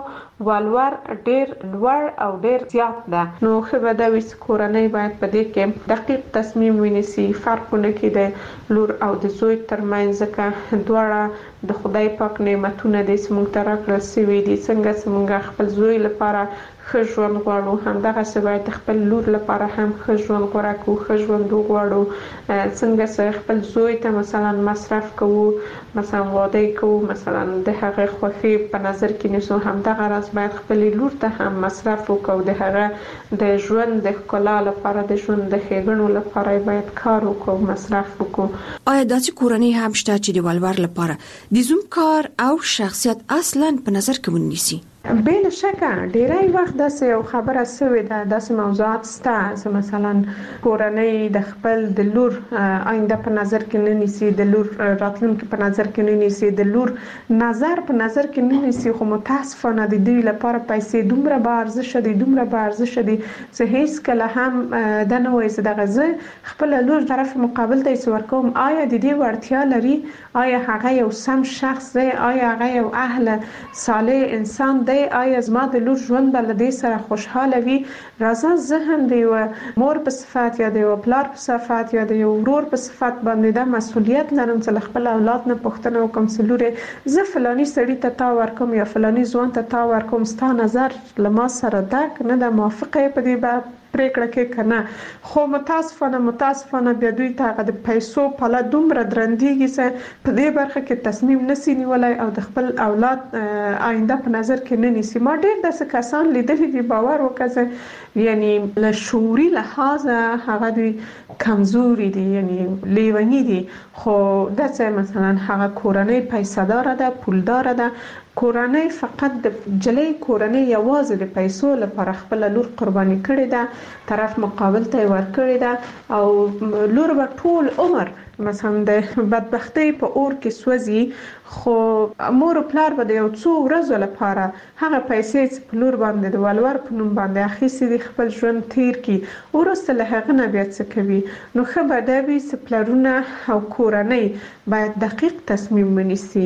والور ډیر لوړ او ډیر زیات ده. نو خو دا وس کورنۍ باید په دې کې دقیق تصمیم ونیسي، فرقونه کې د لور او د زوی ترمنځ ځکه دواړه د خدای پاک نعمتونه د سمونږ ته راکړل شوي دي. څنګه سمونږ خپل زوی لپاره ښه ژوند غواړو، همدغه څه باید خپل لور لپاره هم ښه ژوند غوره کړو، ښه ژوند وغواړو. څنګه چې خپل زوی ته مثلا مصرف کوو، مثلا واده کوو، مثلا د هغه خوښي په نظر کې نیسو، همدغه راز باید خپل لور ته هم مصرف وکړو، د هغه د ژوند د ښکلا لپاره، د ژوند د ښېګڼو لپاره باید کار وکړو، مصرف وکړو. آیا داسې کورنۍ هم شته چې د ولور لپاره د زوم کار او شخصیت اصلا په نظر کې ونیسي؟ بلا شکه ډیری وخت داسې یو خبره سوې ده، داسې موضوعات شته چې مثلا کورنۍ د خپل د لور آینده په نظر کې نه نیسي، د لور راتلونکي په نظر کې نه نیسي، د لور نظر په نظر کې نه نیسي، خو متاسفانه د دوی لپاره پیسې دومره به ارزښت دي، دومره به ارزښت دي چې هیڅ کله هم دا نه وایي چې دغه زه خپل لور طرف مقابل ته یې ورکوم آیا د دې وړتیا لري، آیا هغه یو سم شخص دی، آیا هغه یو اهل صالح انسان دی، آیا زما د لور ژوند به له دې سره خوشحاله وي. راځه زه هم د یو مور په صفت یا د یو پلار په صفت یا د یو ورور په صفت باندې دا مسؤلیت لرم چې له خپل اولاد نه پوښتنه وکړم چې لورې زه فلاني سړي ته تا ورکوم یا فلاني ځوان ته تا ورکوم، ستا نظر له ما سره ده که نه ده، موافقه یې په دې به پریکړه کې کنه. خو متاسفانه متاسفانه بیا دوی ته هغه د پیسو پله دومره درندېږي چې په دې برخه کې تصمیم نسی نیولای او د خپل اولاد آینده په نظر کې نه نیسي. ما ډېر داسې کسان لیدلي دي، باور وکړه، یعنی له شعوري لحاظه هغه دوی کمزوري دي، یعنی لیونی دي، خو داسې مثلا هغه کورنۍ پیسه داره ده، پولداره ده، کورنۍ فقط د جلۍ کورنۍ یوازې د پیسو لپاره خپل لور قرباني کړې ده، طرف مقابل ته ورکړې ده او لور به ټول عمر مثلا د بدبختی په اور کې سوځي، خو مور او پلار به د یو څو ورځو لپاره هغه پیسې چې په لور باندې د ولور په نوم باندې اخیستې دي خپل ژوند تیر کړي، وروسته له هغه نه بیا څه کوي. نو ښه به دا وي چې پلرونه او کورنۍ باید دقیق تصمیم ونیسي.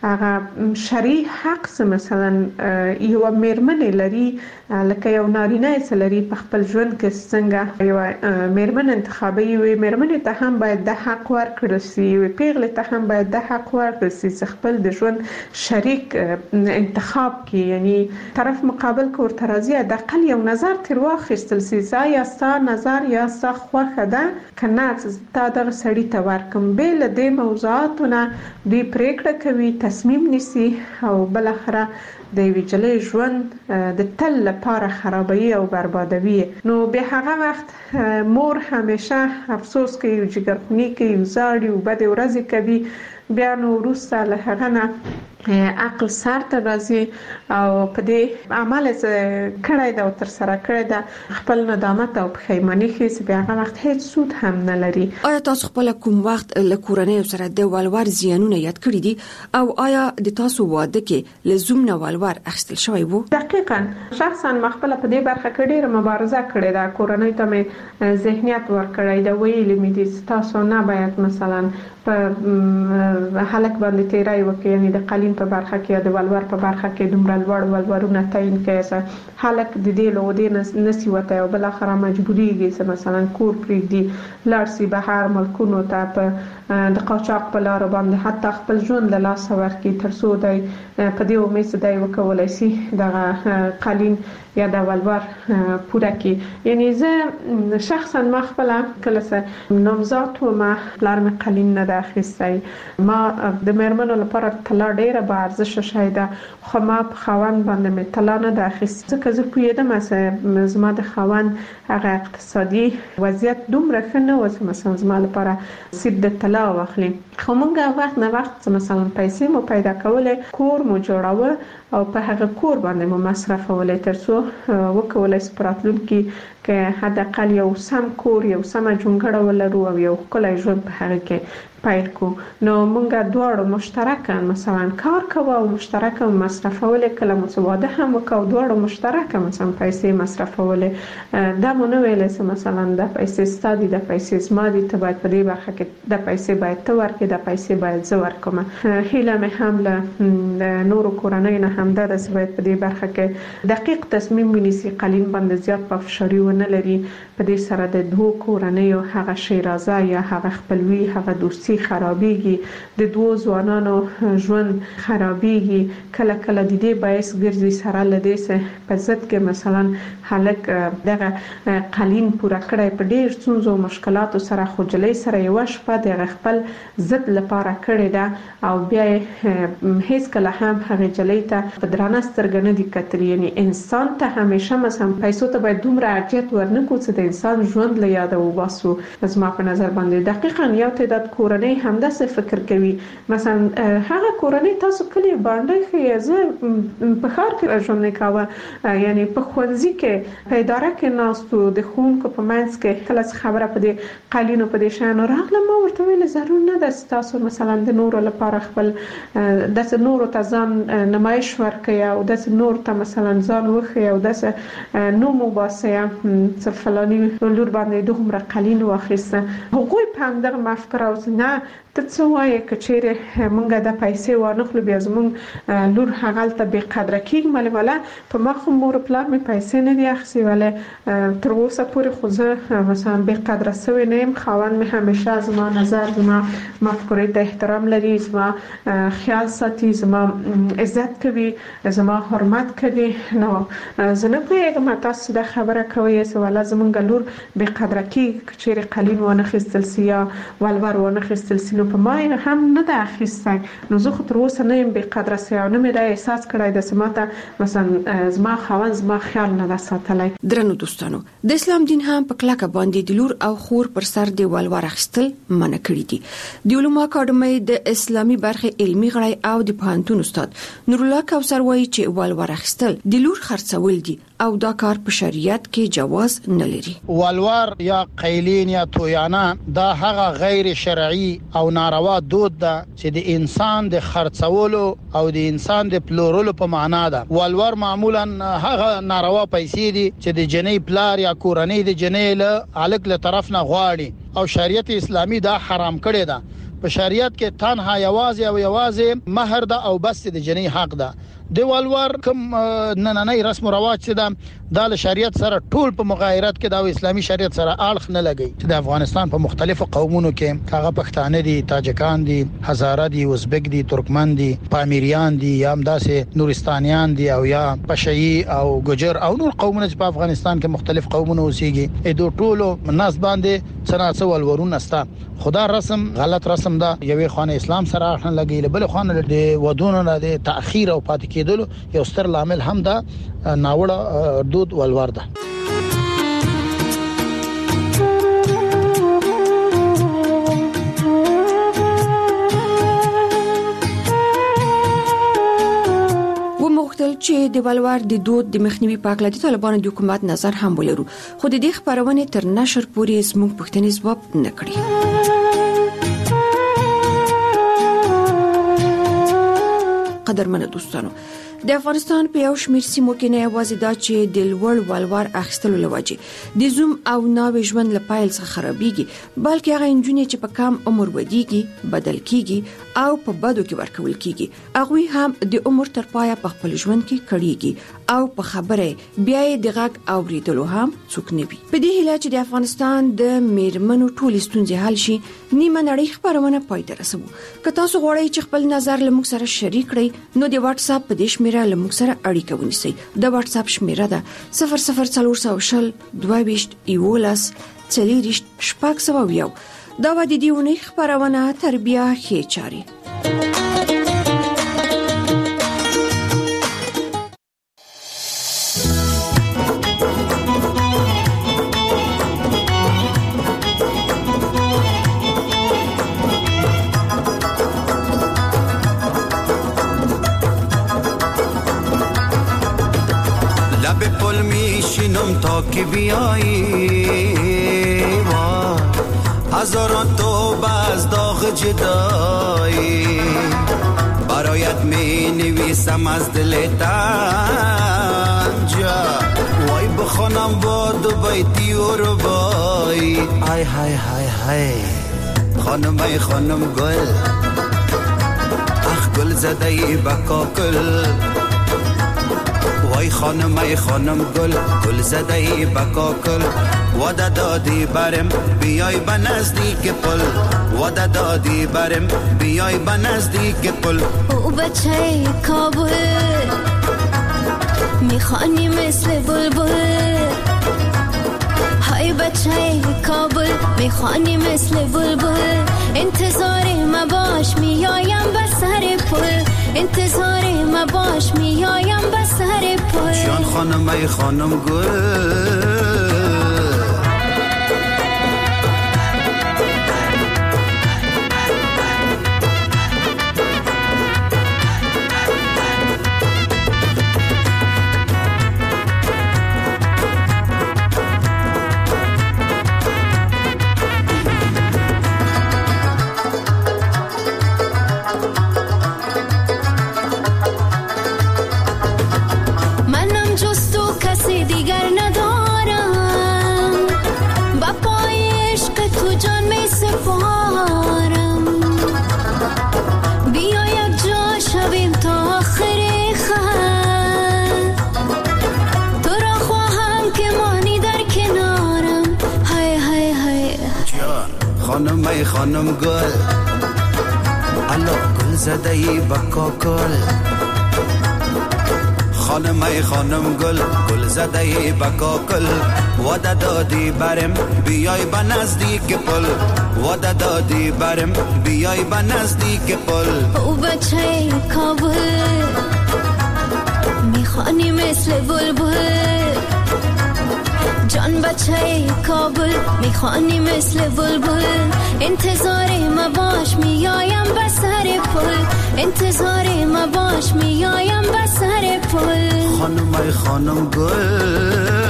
هغه شرعي حق چې مثلا یو میرمن لري، لکه یو نارینه چې لري په خپل ژوند کې څنګه یو میرمن انتخابوي، وي میرمن ته هم باید د حق ورکړل شي، وي پیغلې ته هم باید د حق ورکړل شي چې خپل د ژوند شریک انتخاب کې، یعنی طرف مقابل کو ورته راځي د اقل یو نظر تر واخیستل شي، یا ستا نظر یا ستا خوښه ده که نه چې تا دغه سړي ته ورکم. بې له دې موضوعاتونه دوی پریکړه کوي، تصمیم نیسي او بالاخره د یوې جلۍ ژوند د تل لپاره خرابوي او بربادوي. نو به هغه وخت مور همیشه افسوس کوي، جګرخوني کوي، وزاړي او بدې ورځې کوي، بیا نو وروسته له هغه نه عقل سر ته راځي او په دې عمل چې کړی ده او تر سره کړی ده خپل ندامت او پښیماني ښیي چې بیا هغه وخت هیڅ سود هم نه لري. آیا تاسو خپل کوم وخت له کورنۍ سره د ولور زیانونه یاد کړی دي او آیا د تاسو واده کې له زوم نه ولور اخیستل شوی وو؟ دقیقاً شخصا ما خپل په دې برخه کې ډېره مبارزه کړې ده. کورنۍ ته مې ذهنیت ورکړی ده، ویلي مې دي چې تاسو نه باید مثلا په هلک باندې تیرای وکړي، یعنی د قالین په برخه کې یا د ولور په برخه کې دومره لوړ ولورونه تعیین کړي، هلک د دې له ودې نسی وته او بل اخر مجبوریږي چې مثلا کور پرېږدي، لاړ شي بهر ملکونو ته په د قاچاق په لار باندې حتی خپل ژوند له لاسه ورکړي، تر څو دی په دې امید چې دی وکولای شي دغه قالین یا د ولور پوره کړي. یعنی زه شخصا ما خپل کله څه نامزاد وم، پلار مې قالین نه ده اخیستی، ما د میرمنو لپاره طلا ډیره با ارزښت شوی ده، خو ما په خاوند باندې مې طلا نه ده اخیستې ځکه زه پوهېدم چې زما د خاوند هغه اقتصادي وضعیت دومره ښه نه و چې مثلا زما لپاره سیب د طلا واخلي. خو موږ وخت نه وخت مثلا پیسې مو پیدا کولې، کور مو جوړاوه او په هغه کور باندې مو مصرفولې تر څو وکولای شو په راتلونکي کې حداقل یو سم کور، یو سمه جونګړه ولرو او یو ښکلی ژوند په هغه کې پیل کو نو مونږ دواړو مشترکاً مثلا کار کوو او مشترکاً مصرفول کله مو واده هم وکاو دواړو مشترکاً مثلا پیسې مصرفول دا مو نه ویل چې مثلا د پیسې ستادي د پیسې زما دي ته باید په دې برخه کې د پیسې باید ته ورکې د پیسې باید زه ورکوم. هیله مې هم له نورو کورنۍ نه هم ده چې باید په دې برخه کې دقیق تصمیم ونیسي قالین باندې زیات پافشاري ونه لري. په دې سره د دوه کورنیو هغه شیرازه یا هغه خپلوي هغه دوستي خرابېږي د دوه ځوانانو ژوند خرابېږي. کله کله د دې باعث ګرځي سره لدې سه په ضد کې مثلا هلک دغه قالین پورا کړی په ډېر څونزو مشکلاتو سره خو جلۍ سره یو شپه د خپل ضد لپاره کړی ده او بیا هیڅ کله هم هغه جلۍ ته په درانه سترګه نه دي کتلي. یعنی انسان ته همیشه مثلا پیسو ته باید دومره ارجحیت ورنکړو چې د انسان ژوند له یاده وباسو. زما په نظر باندې دقیقاً یو تعداد کورنۍ همداسې فکر کوي. مثلا هغه کورنۍ تاسو کلی باندې خو زه په ښار کې ژوند کاوه یعنی په ښوونځي کې په اداره کې ناستو د ښوونکو په منځ کې کله خبره په دې قالینو په دې شانو راغله ما ورته ویل ضرور نه ده تاسو مثلا د نورو لپاره خپل د نورو ته ځان نمایش ورکړي او د نورو ته مثلا ځان وښیي او د نو مو باسه څه فلاني لور باندې دومره قالین واخیسته. هغوی په همدغه مفکوره اوس نه ته څه وایې که چیرې مونږ د پیسې وانخلو بیا زمونږ لور هغلته بې قدره کېږي. مالې والا په ما خو مور پلار مې پیسې نه دي اخیستې ولې تر اوسه پورې خو زه مثلا بې قدره سوې نه یم. خاوند مې همیشه زما نظر زما مفکورې ته احترام لري زما خیال ساتي زما عزت کوي زما حرمت کوي. نو زه نه پوهېږم تاسو دا خبره کوئ چې والا زمونږ لور بې قدره کېږي که چیرې قالین وانخیستل سي یا ولور وانخیستل سي. په ما هم نه ده اخیستی نو زه خو تر اوسه نه یم بې قدره سوی او نه مې دا احساس کړی ده چې ماته مثلا زما خاوند زما خیال نه ده ساتلی. درنو دوستانو د اسلام دین هم په کلکه باندې د لور او خور پر سر د ولور اخیستل منع کړي دي. د علومو اکاډمۍ د اسلامي برخې علمي غړی او د پوهنتون استاد نور الله کوثر وایي چې ولور اخیستل د لور خرڅول دي او دا کار په شریعت کې جواز نه لري. ولور یا قیلین یا تویانه دا هغه غیر شرعي او ناروا دود ده چې د انسان د خرڅولو او د انسان د پلورلو په معنا ده. ولور معمولا هغه ناروا پیسې دي چې د جنې پلار یا کورنۍ د جنې له الګ له طرف نه غواړي او شریعت اسلامي دا حرام کړی ده. په شریعت کې تنها یوازې او یوازې مہر ده او بس د جنې حق ده. د ولور کوم نننۍ رسم او رواج چې ده د شریعت سره ټول په مغایرت کې د اسلامي شریعت سره اړخ نه لګي. چې د افغانستان په مختلفو قومونو کې هغه پښتانه دي تاجکان دي هزاره دي ازبک دي ترکمن دي پامیریان دي یا همداسې نورستانیان دي او یا پشهي او ګجر او نور قومونه چې په افغانستان کې مختلف قومونه اوسېږي. اې دوه ټولو ناس باندې څنګه ولورونه ستا خدا رسم غلط رسم ده. یوې خانه اسلام سره اړخ نه لګي بل خانه د ودونو نه د تاخير او پاتې کېدلو یو ستر لامل هم ده ناوړه دود ولور ده. چې د ولور د دود د مخنیوي په اړه د طالبانو د حکومت نظر هم ولرو خو د دې خبرونه تر نشر پورې زموږ پښتني ځواب نه کړی. قدرمن دوستانو د افغانستان په یو شمېر سیمو کې نه یوازې دا چې د لوړ ولور اخیستلو لوجه د زوم او ناوې ژوند له پایل څخه خرابېږي بلکې هغه انجونې چې په کم عمر ودیږي بدل کیږي او په بدو کې ورکول کیږي هغه هم د عمر تر پایه په خپل ژوند کې کړيږي او په خبره بیا د غږ اوریدلو هم څوک نه وي. په دې هیله چې د افغانستان د میرمنو ټول ستونزې حل شي نیمه نړۍ خبرونه پای ته رسوو. که تاسو غواړئ چې خپل نظر له موږ سره شریک کړئ نو د واتس اپ په دې شمیره له موږ سره اړیکه ونیسئ. د واتس اپ شمیره ده صفر صفر څلور سوه شل دوه ویشت یولس څلوېښت شپږ سوه یو. دا و د دې اونۍ خبرونه تربیه ښې چارې. تا که بیایی هزاران توبه از داغ جدایی برایت می نویسم از دل تنجا وای بخونم با دو بیتی و ربایی های های های های خانم ای خانم گل اخ گل زده ای بکاکل وای خانم ای خانم گل گل زده ای بکاکل وعده دادی برم بیای به نزدیک پل وعده دادی برم بیای به نزدیک پل او بچه کابل میخوانی مثل بلبل های بچه کابل میخوانی مثل بلبل انتظار ما باش میایم به سر پل انتظار ما باش میایم به سر پل جان خانم ای خانم گل خانم ای خانم گل الا گل زده ای بکاکل خانم ای خانم گل گل زده ای بکاکل وعده دادی برم بیای به نزدیک پل وعده دادی برم بیای به نزدیک پل او بچه کابل میخوانی مثل بلبل جان بچه کابل میخوانی مثل بلبل انتظار ما باش میایم به سر پل انتظار ما باش میایم به سر پل خانم ای خانم گل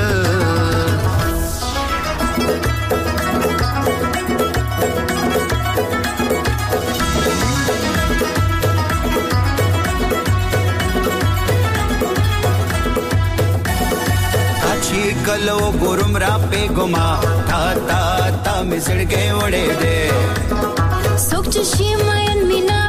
कलो गुरुम रापे गुमा था था था मिसड़ के उड़े दे सुख चशी मयन मीना